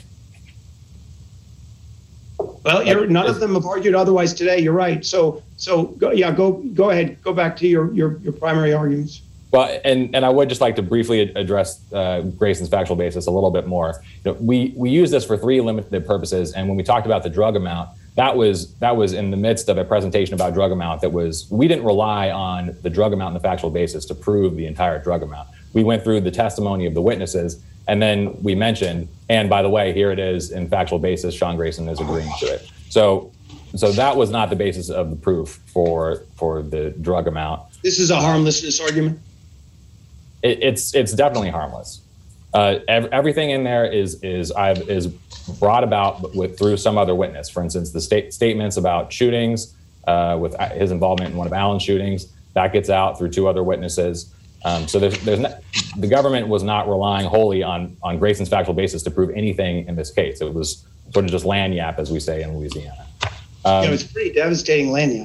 Well, you're, none of them have argued otherwise today. You're right. So, so go, yeah, go go ahead. Go back to your your, your primary arguments. Well, and, and I would just like to briefly address uh, Grayson's factual basis a little bit more. You know, we we use this for three limited purposes, and when we talked about the drug amount, that was that was in the midst of a presentation about drug amount. That was we didn't rely on the drug amount and the factual basis to prove the entire drug amount. We went through the testimony of the witnesses, and then we mentioned, and by the way, here it is in factual basis. Sean Grayson is agreeing to it. So, so that was not the basis of the proof for for the drug amount. This is a harmlessness argument. It, it's it's definitely harmless. Uh, ev- everything in there is is I've, is brought about with through some other witness. For instance, the state statements about shootings, uh, with his involvement in one of Allen's shootings, that gets out through two other witnesses. Um, so there's there's not, the government was not relying wholly on on Grayson's factual basis to prove anything in this case. It was sort of just lagniappe, as we say in Louisiana. Um, you know, it's pretty devastating lagniappe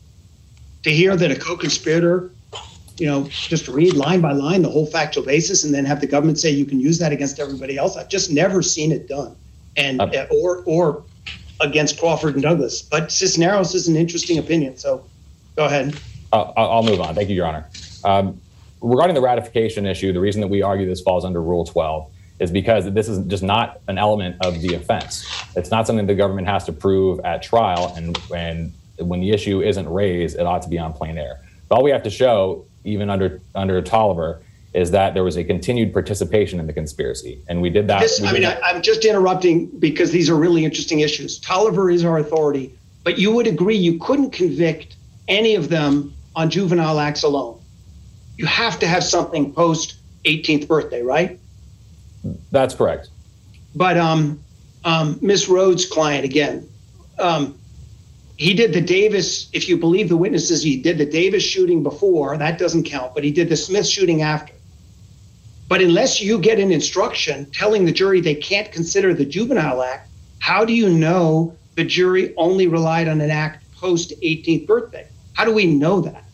to hear that a co-conspirator, you know, just read line by line the whole factual basis and then have the government say you can use that against everybody else. I've just never seen it done, and uh, or or against Crawford and Douglas. But Cisneros is an interesting opinion. So go ahead. I'll, I'll move on. Thank you, Your Honor. Um, regarding the ratification issue, the reason that we argue this falls under Rule twelve is because this is just not an element of the offense. It's not something the government has to prove at trial, and when when the issue isn't raised, it ought to be on plain air. But all we have to show, even under under Tolliver, is that there was a continued participation in the conspiracy, and we did that. This, we I did mean, that. I, I'm just interrupting because these are really interesting issues. Tolliver is our authority, but you would agree you couldn't convict any of them on juvenile acts alone. You have to have something post eighteenth birthday, right? That's correct. But um, um, Miss Rhodes' client, again, um, he did the Davis, if you believe the witnesses, he did the Davis shooting before, that doesn't count, but he did the Smith shooting after. But unless you get an instruction telling the jury they can't consider the juvenile act, how do you know the jury only relied on an act post eighteenth birthday? How do we know that?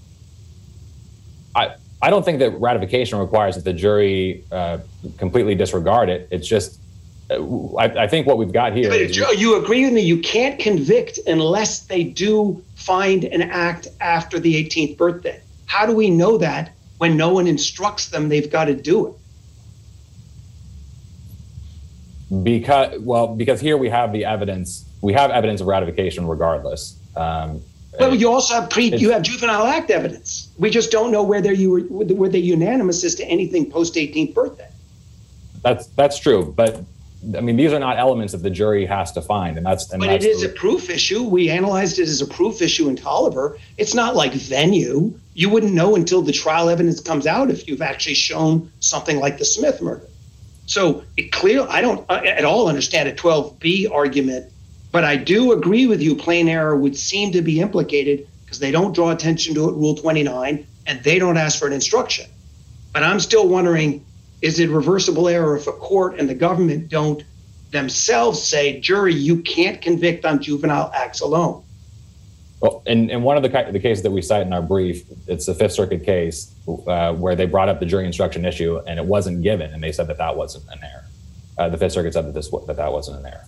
I, I don't think that ratification requires that the jury uh, completely disregard it. It's just, uh, I, I think what we've got here. But is you, you agree with me, you can't convict unless they do find an act after the eighteenth birthday. How do we know that when no one instructs them they've got to do it? Because, well, because here we have the evidence, we have evidence of ratification regardless. Um, Well, you also have pre, you have juvenile act evidence. We just don't know whether you were were they unanimous as to anything post eighteenth birthday. That's that's true, but I mean these are not elements that the jury has to find, and that's. And but that's it is the, a proof issue. We analyzed it as a proof issue in Tolliver. It's not like venue. You wouldn't know until the trial evidence comes out if you've actually shown something like the Smith murder. So it clear. I don't at all understand a twelve B argument. But I do agree with you, plain error would seem to be implicated because they don't draw attention to it, Rule twenty-nine, and they don't ask for an instruction. But I'm still wondering, is it reversible error if a court and the government don't themselves say, jury, you can't convict on juvenile acts alone? Well, in, in one of the, the cases that we cite in our brief, it's the Fifth Circuit case uh, where they brought up the jury instruction issue and it wasn't given, and they said that that wasn't an error. Uh, the Fifth Circuit said that, this, that that wasn't an error.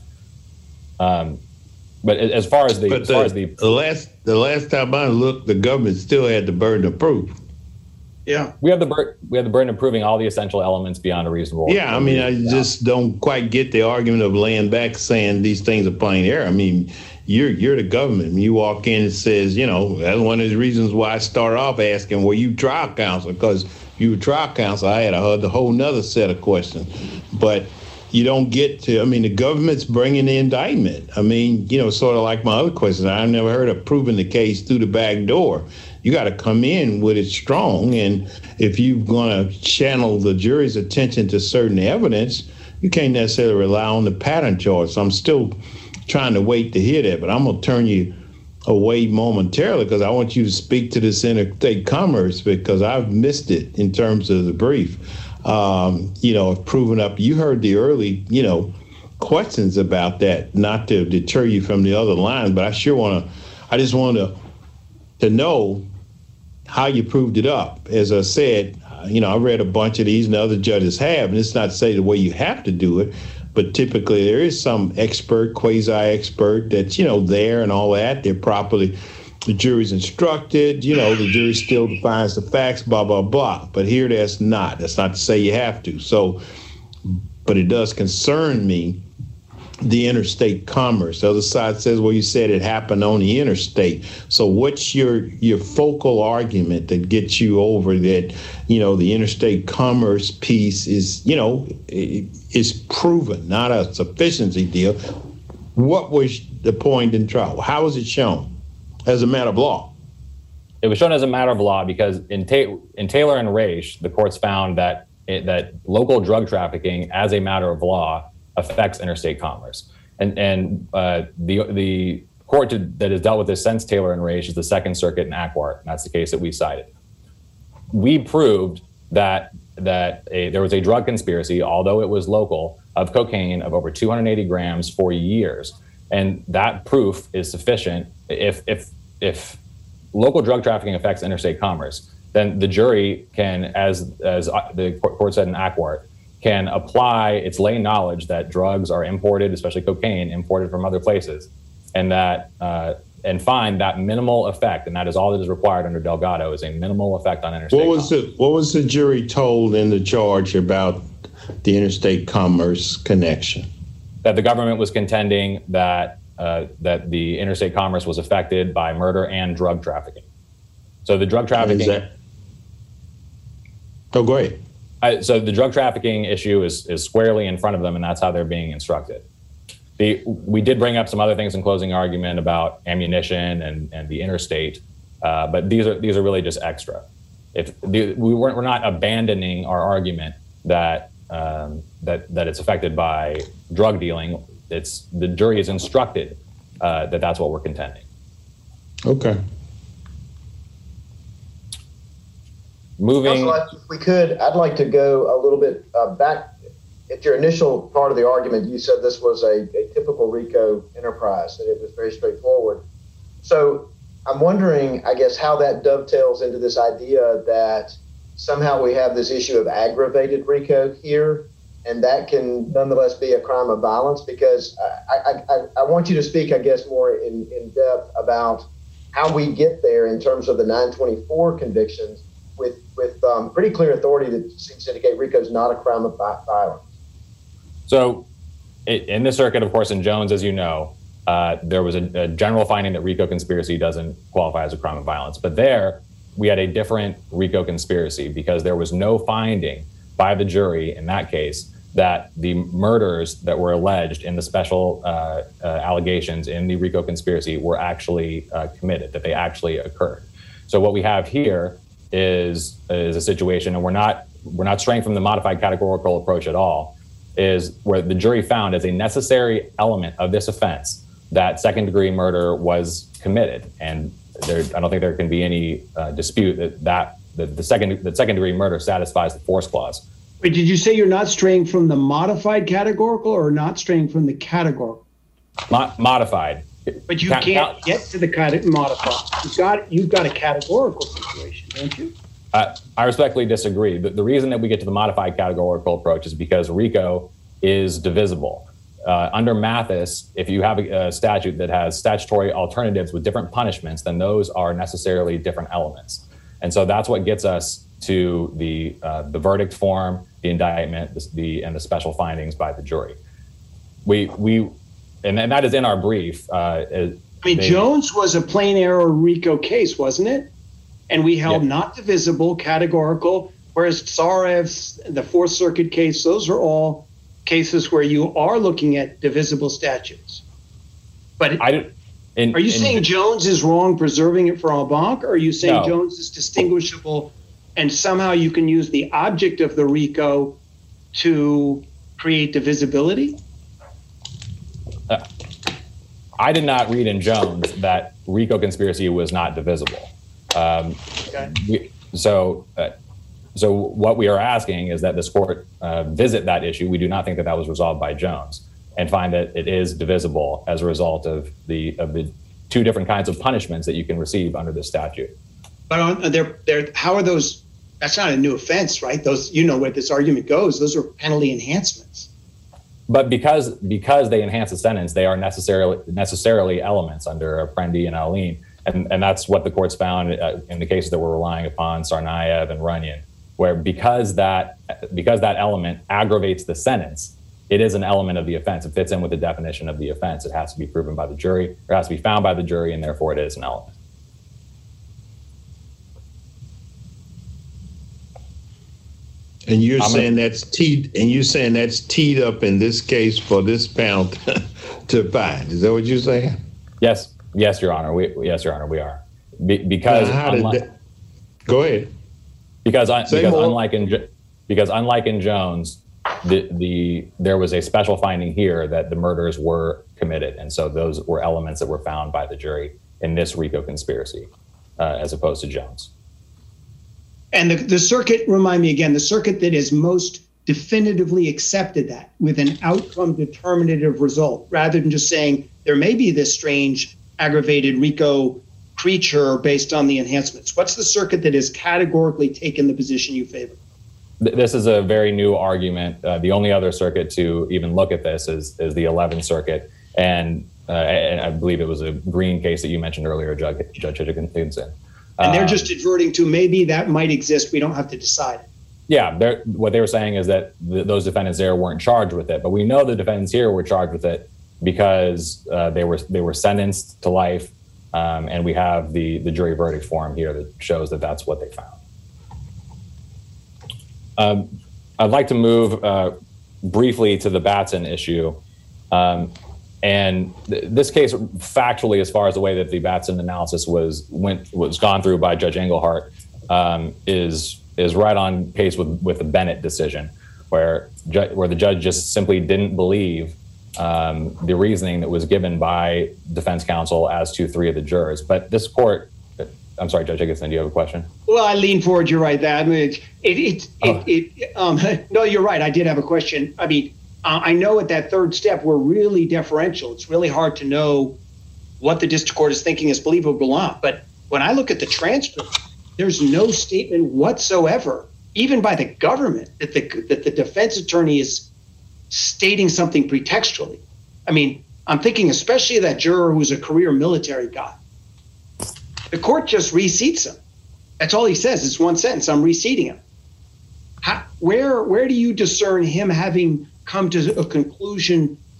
Um, but as far as the, but as the, far as the, the last the last time I looked, the government still had the burden of proof. Yeah, we have the bur- we have the burden of proving all the essential elements beyond a reasonable. Yeah, I mean, I just don't quite get the argument of laying back saying these things are plain error. I mean, you're you're the government. You walk in and says, you know, that's one of the reasons why I started off asking, were you trial counsel? Because you were trial counsel, I had a, a whole nother set of questions, but. You don't get to, I mean, the government's bringing the indictment. I mean, you know, sort of like my other questions. I've never heard of proving the case through the back door. You got to come in with it strong. And if you're going to channel the jury's attention to certain evidence, you can't necessarily rely on the pattern charge. So I'm still trying to wait to hear that. But I'm going to turn you away momentarily because I want you to speak to this interstate commerce because I've missed it in terms of the brief. Um, you know, proven up. You heard the early, you know, questions about that, not to deter you from the other lines, but I sure want to, I just want to, to know how you proved it up. As I said, you know, I read a bunch of these and other judges have, and it's not to say the way you have to do it, but typically there is some expert, quasi-expert that's, you know, there and all that. They're properly, the jury's instructed, you know, the jury still defines the facts, blah, blah, blah. But here that's not. That's not to say you have to. So, but it does concern me, the interstate commerce. The other side says, well, you said it happened on the interstate. So what's your your focal argument that gets you over that, you know, the interstate commerce piece is, you know, is proven, not a sufficiency deal. What was the point in trial? How was it shown? As a matter of law? It was shown as a matter of law because in, Ta- in Taylor and Raich, the courts found that it, that local drug trafficking as a matter of law affects interstate commerce. And and uh, the the court to, that has dealt with this since Taylor and Raich is the Second Circuit in Ackwart, and that's the case that we cited. We proved that that a, there was a drug conspiracy, although it was local, of cocaine of over two hundred eighty grams for years. And that proof is sufficient. If if if local drug trafficking affects interstate commerce, then the jury can, as as the court said in Ackwart, can apply its lay knowledge that drugs are imported, especially cocaine, imported from other places, and that uh, and find that minimal effect, and that is all that is required under Delgado, is a minimal effect on interstate what was commerce. The, what was the jury told in the charge about the interstate commerce connection? That the government was contending that uh, that the interstate commerce was affected by murder and drug trafficking. So the drug trafficking. That... Oh, go ahead. I, so the drug trafficking issue is is squarely in front of them, and that's how they're being instructed. The we did bring up some other things in closing argument about ammunition and, and the interstate, uh, but these are these are really just extra. If the, we weren't we're not abandoning our argument that. Um, that that it's affected by drug dealing. It's the jury is instructed uh, that that's what we're contending. Okay. Moving. Counsel, if we could, I'd like to go a little bit uh, back. At your initial part of the argument, you said this was a, a typical RICO enterprise, that it was very straightforward. So I'm wondering, I guess, how that dovetails into this idea that somehow we have this issue of aggravated RICO here, and that can nonetheless be a crime of violence, because I, I, I want you to speak, I guess, more in, in depth about how we get there in terms of the nine twenty-four convictions with, with um, pretty clear authority that seems to indicate RICO is not a crime of violence. So in the circuit, of course, in Jones, as you know, uh, there was a, a general finding that RICO conspiracy doesn't qualify as a crime of violence. But there, we had a different RICO conspiracy because there was no finding by the jury in that case that the murders that were alleged in the special uh, uh, allegations in the RICO conspiracy were actually uh, committed, that they actually occurred. So what we have here is, is a situation, and we're not we're not straying from the modified categorical approach at all, is where the jury found as a necessary element of this offense that second degree murder was committed. And there, I don't think there can be any uh, dispute that, that, that the second that second degree murder satisfies the force clause. Wait, did you say you're not straying from the modified categorical or not straying from the categorical? Mo- modified. But you Count- can't count- get to the cate- modified. You've got, you've got a categorical situation, don't you? Uh, I respectfully disagree. The, the reason that we get to the modified categorical approach is because RICO is divisible. Uh, under Mathis, if you have a, a statute that has statutory alternatives with different punishments, then those are necessarily different elements. And so that's what gets us to the uh, the verdict form, the indictment, the, the and the special findings by the jury. We we and, and that is in our brief. Uh, I mean, they, Jones was a plain error RICO case, wasn't it? And we held yeah. not divisible, categorical, whereas Tsarev's, the Fourth Circuit case, those are all cases where you are looking at divisible statutes. But I, in, are you in, saying Jones is wrong preserving it for en banc, or are you saying no. Jones is distinguishable and somehow you can use the object of the RICO to create divisibility? Uh, I did not read in Jones that RICO conspiracy was not divisible. Um, okay. we, so, uh, so what we are asking is that this court uh, visit that issue. We do not think that that was resolved by Jones, and find that it is divisible as a result of the of the two different kinds of punishments that you can receive under this statute. But on, they're, they're, how are those? That's not a new offense, right? Those, you know, where this argument goes. Those are penalty enhancements. But because because they enhance the sentence, they are necessarily necessarily elements under Apprendi and Alleyne. And, and that's what the courts found uh, in the cases that we're relying upon, Tsarnaev and Runyon, where because that because that element aggravates the sentence, it is an element of the offense. It fits in with the definition of the offense. It has to be proven by the jury, or it has to be found by the jury, and therefore it is an element. And you're I'm saying gonna, that's teed, and you're saying that's teed up in this case for this panel to find. Is that what you're saying? Yes. Yes, Your Honor. We, yes, Your Honor, we are. Be, because unlike, that, go ahead. Because, because more. unlike in because unlike in Jones, the the there was a special finding here that the murders were committed, and so those were elements that were found by the jury in this RICO conspiracy, uh, as opposed to Jones. And the, the circuit, remind me again, the circuit that is most definitively accepted that with an outcome determinative result, rather than just saying there may be this strange aggravated RICO creature based on the enhancements. What's the circuit that has categorically taken the position you favor? This is a very new argument. Uh, the only other circuit to even look at this is, is the eleventh Circuit. And, uh, and I believe it was a Green case that you mentioned earlier, Judge, Judge Higginson. And they're um, just adverting to maybe that might exist. We don't have to decide. Yeah, what they were saying is that th- those defendants there weren't charged with it. But we know the defendants here were charged with it because uh, they were they were sentenced to life, um, and we have the the jury verdict form here that shows that that's what they found. Um, I'd like to move uh, briefly to the Batson issue, um, and th- this case factually, as far as the way that the Batson analysis was went was gone through by Judge Engelhardt, um, is is right on pace with with the Bennett decision, where ju- where the judge just simply didn't believe Um, the reasoning that was given by defense counsel as to three of the jurors. But this court, I'm sorry, Judge Higginson, do you have a question? Well, I lean forward. You're right. That I mean, it, it, it, oh. it, it um, no, you're right. I did have a question. I mean, uh, I know at that third step, we're really deferential. It's really hard to know what the district court is thinking is believable or not. But when I look at the transcript, there's no statement whatsoever, even by the government, that the that the defense attorney is stating something pretextually. I mean, I'm thinking especially of that juror who's a career military guy. The court just reseats him. That's all he says. It's one sentence. I'm reseating him. How, where, where do you discern him having come to a conclusion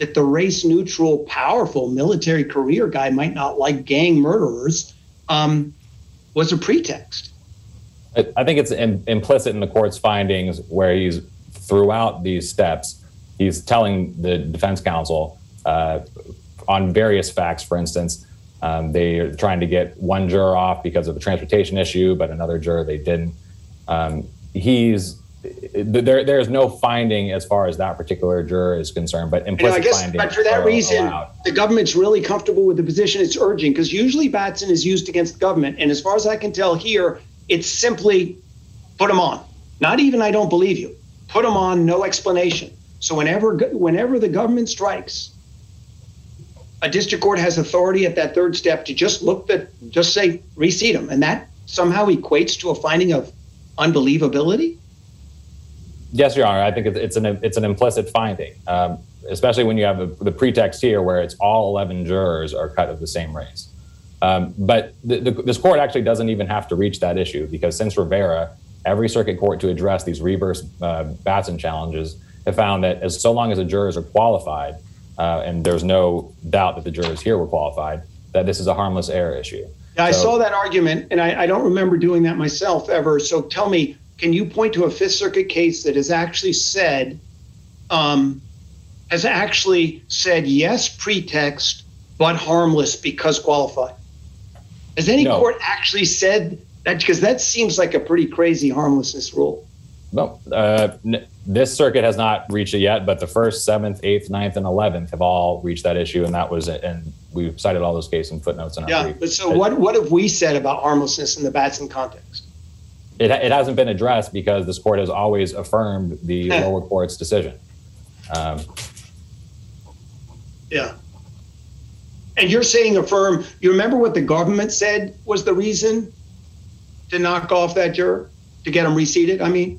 that the race-neutral, powerful military career guy might not like gang murderers um, was a pretext. I think it's in, implicit in the court's findings where he's, throughout these steps, he's telling the defense counsel uh, on various facts, for instance, um, they're trying to get one juror off because of a transportation issue, but another juror they didn't. Um, he's there. There's no finding as far as that particular juror is concerned, but implicit you know, I guess, findings. But for that are reason, allowed. The government's really comfortable with the position it's urging, because usually Batson is used against the government, and as far as I can tell here, it's simply put them on. Not even I don't believe you. Put them on, no explanation. So whenever whenever the government strikes, a district court has authority at that third step to just look at, just say, reseat them. And that somehow equates to a finding of unbelievability? Yes, Your Honor. I think it's an it's an implicit finding, um, especially when you have the, the pretext here where it's all eleven jurors are cut of the same race. Um, but the, the, this court actually doesn't even have to reach that issue, because since Rivera, every circuit court to address these reverse uh, Batson challenges have found that as so long as the jurors are qualified, uh, and there's no doubt that the jurors here were qualified, that this is a harmless error issue. Yeah, I so, saw that argument, and I, I don't remember doing that myself ever. So tell me, can you point to a Fifth Circuit case that has actually said, um, has actually said yes, pretext, but harmless because qualified? Has any no. court actually said that? Because that seems like a pretty crazy harmlessness rule. No, uh, n- this circuit has not reached it yet, but the first, seventh, eighth, ninth, and eleventh have all reached that issue, and that was it. And we cited all those cases and footnotes in our Yeah, brief. but so what, what have we said about harmlessness in the Batson context? It, it hasn't been addressed because this court has always affirmed the lower court's decision. Um, yeah. And you're saying affirm, you remember what the government said was the reason to knock off that juror, to get him reseated? I mean,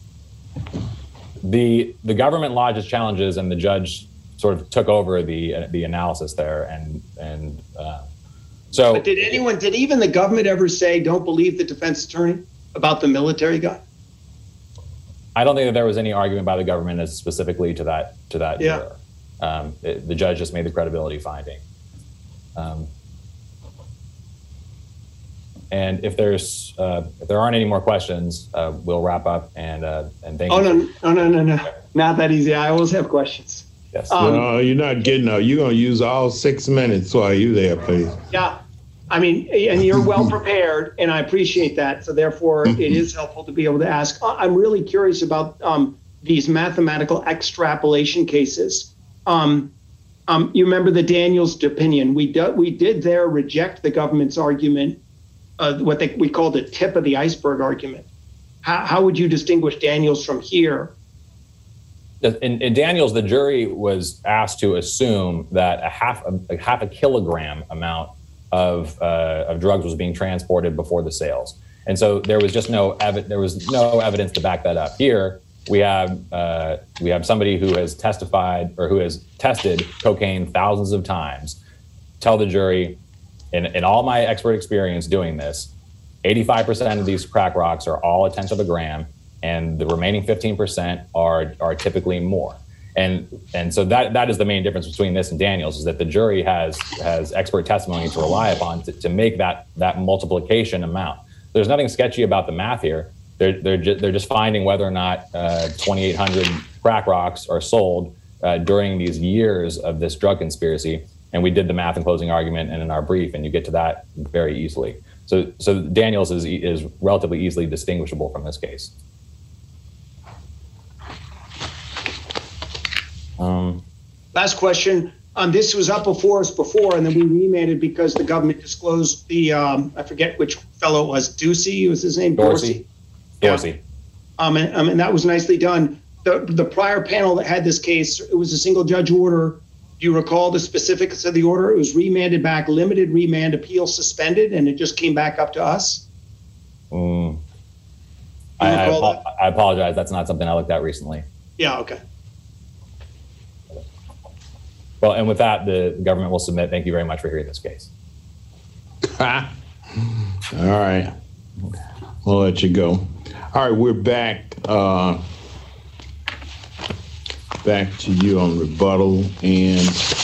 the the government lodges challenges, and the judge sort of took over the uh, the analysis there, and and uh, so. But did anyone, did even the government ever say, don't believe the defense attorney about the military guy? I don't think that there was any argument by the government as specifically to that to that Yeah. juror. Um, it, the judge just made the credibility finding. Um, and if there's uh, if there aren't any more questions, uh, we'll wrap up and uh, and thank Oh, you. no, no, no, no, no. Not that easy. I always have questions. Yes. Um, no, you're not getting no. You're going to use all six minutes while you're there, please. Yeah. I mean, and you're well prepared, and I appreciate that. So therefore, it is helpful to be able to ask. I'm really curious about um, these mathematical extrapolation cases. Um, um, you remember the Daniels opinion? We, do, we did there reject the government's argument, uh, what they, we called the tip of the iceberg argument. How, how would you distinguish Daniels from here? In, in Daniels, the jury was asked to assume that a half a, a half a kilogram amount of uh, of drugs was being transported before the sales, and so there was just no evi- there was no evidence to back that up. Here we have uh, we have somebody who has testified or who has tested cocaine thousands of times. Tell the jury, in in all my expert experience doing this, eighty-five percent of these crack rocks are all a tenth of a gram, and the remaining fifteen percent are are typically more. And and so that that is the main difference between this and Daniels, is that the jury has has expert testimony to rely upon to, to make that that multiplication amount. There's nothing sketchy about the math here. They're they're just, they're just finding whether or not uh, twenty-eight hundred crack rocks are sold uh, during these years of this drug conspiracy. And we did the math in closing argument and in our brief, and you get to that very easily. So so Daniels is is relatively easily distinguishable from this case. Um, Last question. Um, this was up before us before, and then we remanded because the government disclosed the, um, I forget which fellow it was, Ducey was his name? Dorsey. Dorsey. Yeah. Um, and, um, and that was nicely done. The, the prior panel that had this case, it was a single judge order. Do you recall the specifics of the order? It was remanded back, limited remand, appeal suspended, and it just came back up to us? Mm. I, I, apo- I apologize. That's not something I looked at recently. Yeah, okay. Well, and with that, the government will submit. Thank you very much for hearing this case. All right. We'll let you go. All right, we're back. Uh, back to you on rebuttal. And,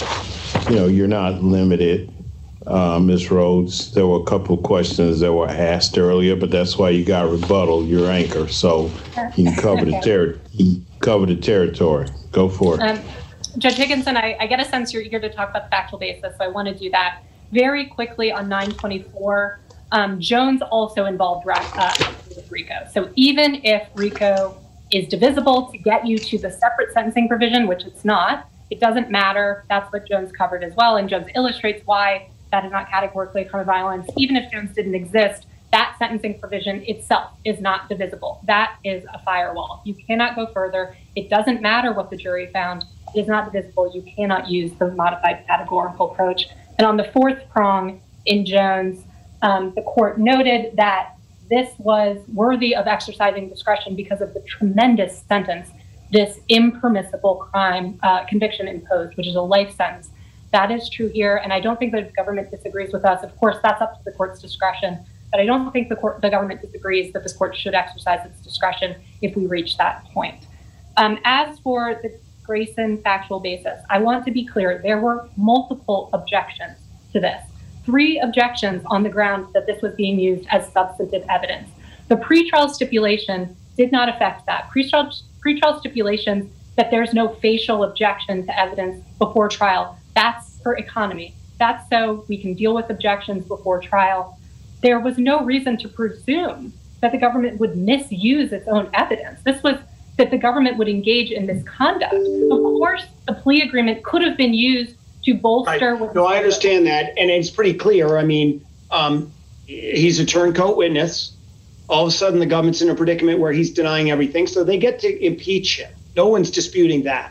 you know, you're not limited, uh, Miz Rhodes. There were a couple of questions that were asked earlier, but that's why you got rebuttal, your anchor. So you can cover the, ter- you cover the territory. Go for it. Um, Judge Higginson, I, I get a sense you're eager to talk about the factual basis, so I want to do that. Very quickly on nine twenty-four, um, Jones also involved uh, with RICO. So even if RICO is divisible to get you to the separate sentencing provision, which it's not, it doesn't matter. That's what Jones covered as well. And Jones illustrates why that is not categorically a crime of violence. Even if Jones didn't exist, that sentencing provision itself is not divisible. That is a firewall. You cannot go further. It doesn't matter what the jury found. It is not divisible. You cannot use the modified categorical approach. And on the fourth prong in Jones, um, the court noted that this was worthy of exercising discretion because of the tremendous sentence this impermissible crime uh, conviction imposed, which is a life sentence. That is true here, and I don't think the government disagrees with us. Of course, that's up to the court's discretion, but I don't think the court, the government disagrees that this court should exercise its discretion if we reach that point. Um, as for the Grayson factual basis, I want to be clear, there were multiple objections to this. Three objections on the ground that this was being used as substantive evidence. The pretrial stipulation did not affect that. Pretrial, pretrial stipulations that there's no facial objection to evidence before trial, that's for economy. That's so we can deal with objections before trial. There was no reason to presume that the government would misuse its own evidence. This was that the government would engage in misconduct. Of course, the plea agreement could have been used to bolster. Right. No, I understand that, and it's pretty clear. I mean, um, he's a turncoat witness. All of a sudden, the government's in a predicament where he's denying everything, so they get to impeach him. No one's disputing that,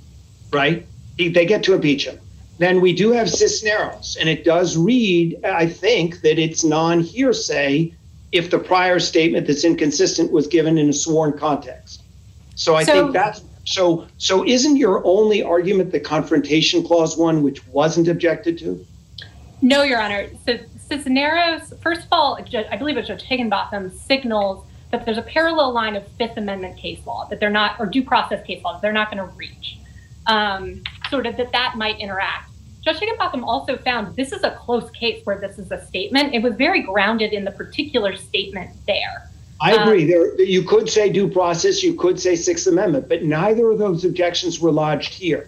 right? He, they get to impeach him. Then we do have Cisneros, and it does read, I think, that it's non-hearsay if the prior statement that's inconsistent was given in a sworn context. So I so, think that's so. So isn't your only argument the confrontation clause one, which wasn't objected to? No, Your Honor. So Cisneros, first of all, I believe it's Judge Higginbotham signals that there's a parallel line of Fifth Amendment case law that they're not, or due process case law, that they're not going to reach. Um, sort of that that might interact. Judge Higginbotham also found this is a close case where this is a statement. It was very grounded in the particular statement there. I agree. Um, there, you could say due process, you could say Sixth Amendment, but neither of those objections were lodged here.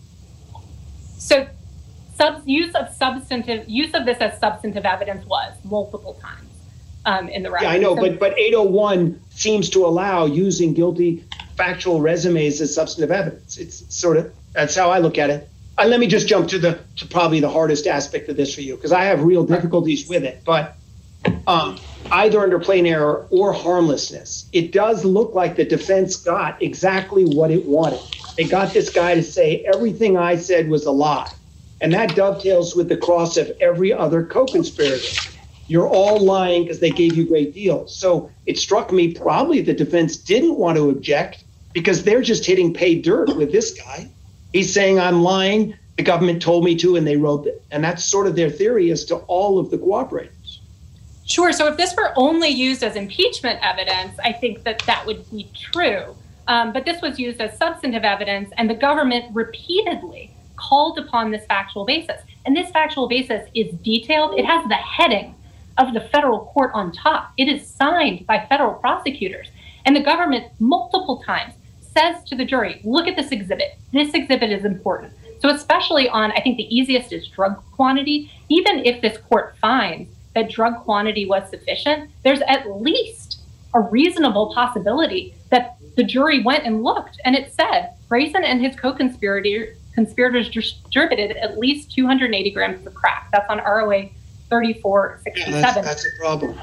So sub, use of substantive use of this as substantive evidence was multiple times um, in the record. Yeah, I know, so, but but eight oh one seems to allow using guilty factual resumes as substantive evidence. It's sort of, that's how I look at it. Uh, let me just jump to the to probably the hardest aspect of this for you, because I have real difficulties with it. But um, either under plain error or harmlessness, it does look like the defense got exactly what it wanted. They got this guy to say everything I said was a lie. And that dovetails with the cross of every other co-conspirator. You're all lying because they gave you great deals. So it struck me probably the defense didn't want to object because they're just hitting pay dirt with this guy. He's saying I'm lying. The government told me to, and they wrote it. And that's sort of their theory as to all of the cooperators. Sure. So if this were only used as impeachment evidence, I think that that would be true. Um, but this was used as substantive evidence, and the government repeatedly called upon this factual basis. And this factual basis is detailed. It has the heading of the federal court on top. It is signed by federal prosecutors. And the government multiple times says to the jury, look at this exhibit. This exhibit is important. So especially on, I think the easiest is drug quantity. Even if this court finds that drug quantity was sufficient, there's at least a reasonable possibility that the jury went and looked, and it said Grayson and his co-conspirator conspirators distributed at least two hundred eighty grams of crack. That's on R O A thirty-four sixty-seven. Yeah, that's, that's a problem.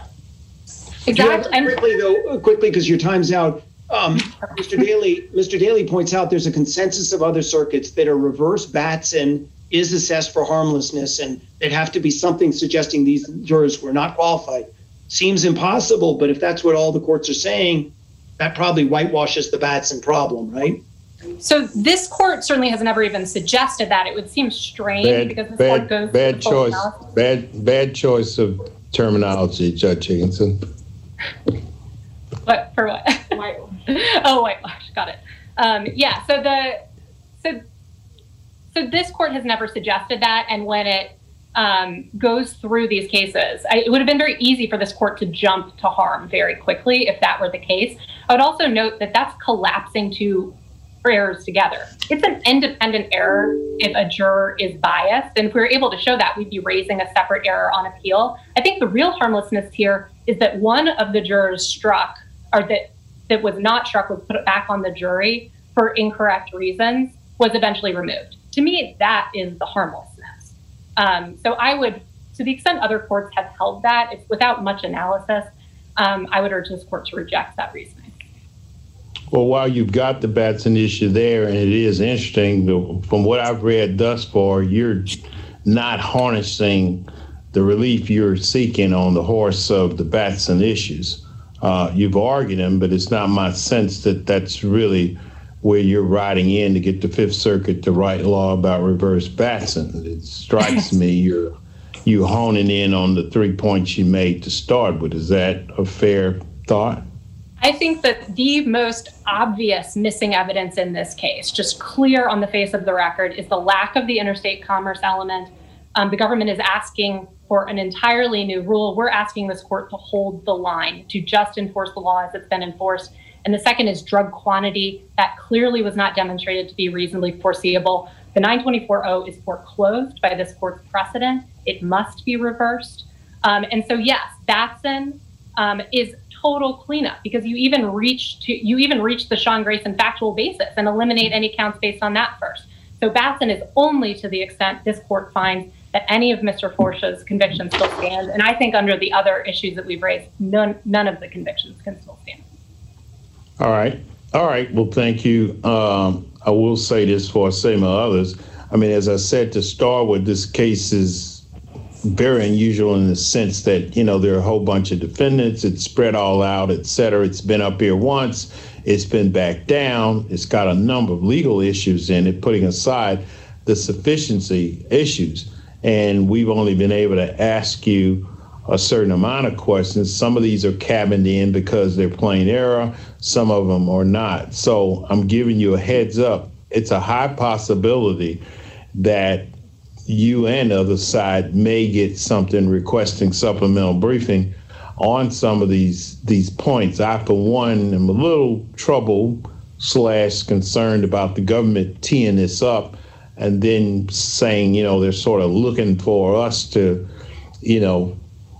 Exactly. You know, quickly though, quickly because your time's out. Um, Mister Daly, Mister Daly points out there's a consensus of other circuits that a reverse Batson is assessed for harmlessness, and there'd have to be something suggesting these jurors were not qualified. Seems impossible, but if that's what all the courts are saying, that probably whitewashes the Batson problem, right? So this court certainly has never even suggested that. It would seem strange bad, because this bad, court goes bad to the choice. analysis. Bad, bad choice of terminology, Judge Higginson. What for? What? Whitewash. Oh, whitewash. Got it. Um, yeah. So the So, so this court has never suggested that, and when it um, goes through these cases, I, it would have been very easy for this court to jump to harm very quickly if that were the case. I would also note that that's collapsing two errors together. It's an independent error if a juror is biased, and if we were able to show that, we'd be raising a separate error on appeal. I think the real harmlessness here is that one of the jurors struck, or that that was not struck, was put back on the jury for incorrect reasons, was eventually removed. To me, that is the harmlessness. Um, so I would, to the extent other courts have held that, it's without much analysis, um, I would urge this court to reject that reasoning. Well, while you've got the Batson issue there, and it is interesting, from what I've read thus far, you're not harnessing the relief you're seeking on the horse of the Batson issues. Uh, you've argued them, but it's not my sense that that's really where you're riding in to get the Fifth Circuit to write law about reverse Batson. It strikes me you're you honing in on the three points you made to start with. Is that a fair thought? I think that the most obvious missing evidence in this case, just clear on the face of the record, is the lack of the interstate commerce element. Um, the government is asking for an entirely new rule. We're asking this court to hold the line, to just enforce the law as it's been enforced. And the second is drug quantity. That clearly was not demonstrated to be reasonably foreseeable. The nine twenty-four oh is foreclosed by this court's precedent. It must be reversed. Um, and so, yes, Batson um, is total cleanup, because you even reach to you even reach the Sean Grayson factual basis and eliminate any counts based on that first. So Batson is only to the extent this court finds that any of Mister Forcia's convictions still stand. And I think under the other issues that we've raised, none none of the convictions can still stand. All right. All right. Well, thank you. Um, I will say this before I say my others. I mean, as I said to start with, this case is very unusual in the sense that, you know, there are a whole bunch of defendants. It's spread all out, et cetera. It's been up here once. It's been back down. It's got a number of legal issues in it, putting aside the sufficiency issues. And we've only been able to ask you a certain amount of questions. Some of these are cabined in because they're plain error. Some of them are not. So I'm giving you a heads up. It's a high possibility that you and the other side may get something requesting supplemental briefing on some of these these points. I, for one, am a little troubled slash concerned about the government teeing this up and then saying, you know, they're sort of looking for us to, you know,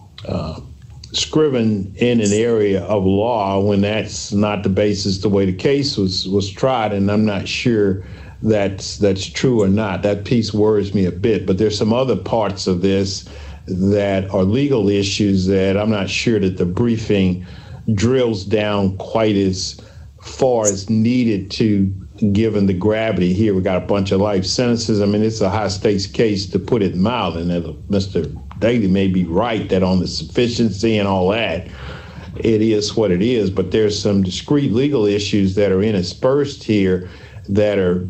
uh, scriven in an area of law when that's not the basis the way the case was was tried. And I'm not sure that's that's true or not. That piece worries me a bit, but there's some other parts of this that are legal issues that I'm not sure that the briefing drills down quite as far as needed to, given the gravity here. We got a bunch of life sentences. I mean, it's a high stakes case, to put it mild, and Mister Daly may be right that on the sufficiency and all that, it is what it is, but there's some discrete legal issues that are interspersed here that are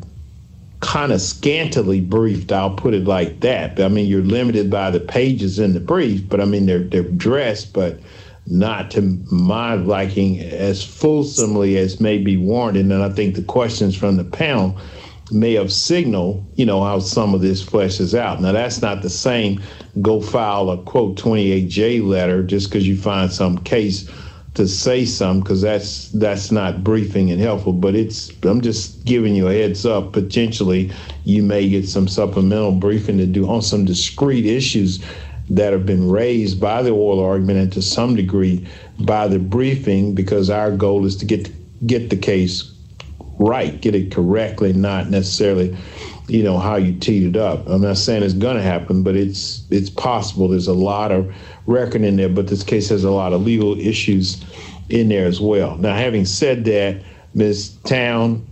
kind of scantily briefed. I'll put it like that. I mean, you're limited by the pages in the brief, but I mean, they're they're addressed, but not to my liking as fulsomely as may be warranted. And I think the questions from the panel may have signaled, you know, how some of this fleshes out. Now, that's not the same go file a quote twenty-eight J letter just because you find some case to say something, because that's that's not briefing and helpful. But it's I'm just giving you a heads up. Potentially, you may get some supplemental briefing to do on some discrete issues that have been raised by the oral argument and to some degree by the briefing, because our goal is to get get the case right, get it correctly, not necessarily, you know, how you teed it up. I'm not saying it's going to happen, but it's it's possible. There's a lot of record in there, but this case has a lot of legal issues in there as well. Now, having said that, Miz Town,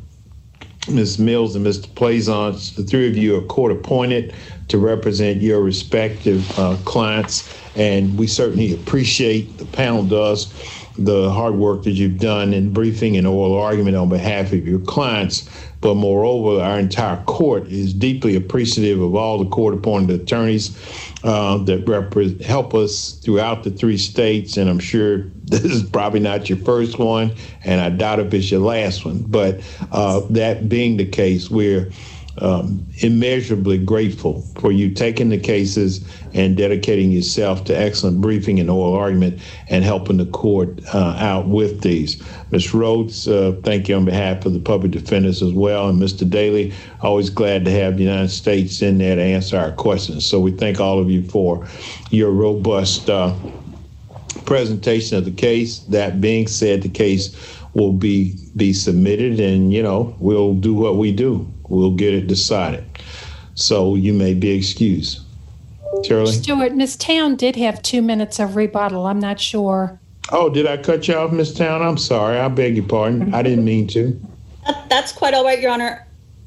Miz Mills, and Mister Plaisance, the three of you are court appointed to represent your respective uh, clients, and we certainly appreciate, the panel does, the hard work that you've done in briefing and oral argument on behalf of your clients. but moreover, our entire court is deeply appreciative of all the court-appointed attorneys uh, that rep- help us throughout the three states. And I'm sure this is probably not your first one, and I doubt if it's your last one. But uh, that being the case, we're Um, immeasurably grateful for you taking the cases and dedicating yourself to excellent briefing and oral argument and helping the court uh, out with these. Miz Rhodes, uh, thank you on behalf of the public defenders as well. And Mister Daly, always glad to have the United States in there to answer our questions. So we thank all of you for your robust uh, presentation of the case. That being said, the case will be, be submitted, and, you know, we'll do what we do. We'll get it decided. So you may be excused. Shirley? Stuart, Miz Town did have two minutes of rebuttal. I'm not sure. Oh, did I cut you off, Miz Town? I'm sorry. I beg your pardon. I didn't mean to. That, that's quite all right, Your Honor.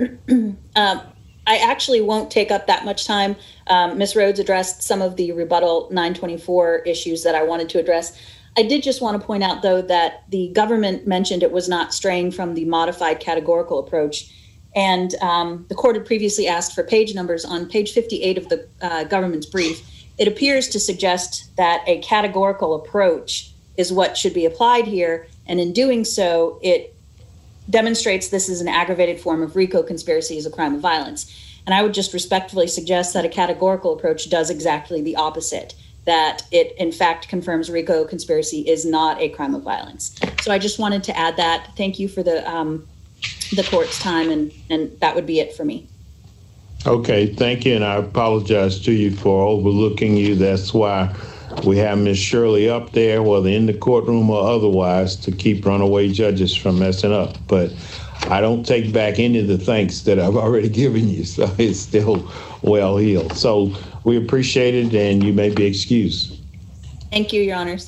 um, I actually won't take up that much time. Um, Miz Rhodes addressed some of the rebuttal nine twenty-four issues that I wanted to address. I did just want to point out, though, that the government mentioned it was not straying from the modified categorical approach. And um, the court had previously asked for page numbers. On page fifty-eight of the uh, government's brief, it appears to suggest that a categorical approach is what should be applied here. And in doing so, it demonstrates this is an aggravated form of RICO conspiracy as a crime of violence. And I would just respectfully suggest that a categorical approach does exactly the opposite, that it, in fact, confirms RICO conspiracy is not a crime of violence. So I just wanted to add that. Thank you for the um, the court's time, and, and that would be it for me. Okay, thank you, and I apologize to you for overlooking you. That's why we have Miz Shirley up there, whether in the courtroom or otherwise, to keep runaway judges from messing up. But I don't take back any of the thanks that I've already given you, so it's still well healed. So we appreciate it, and you may be excused. Thank you, Your Honors.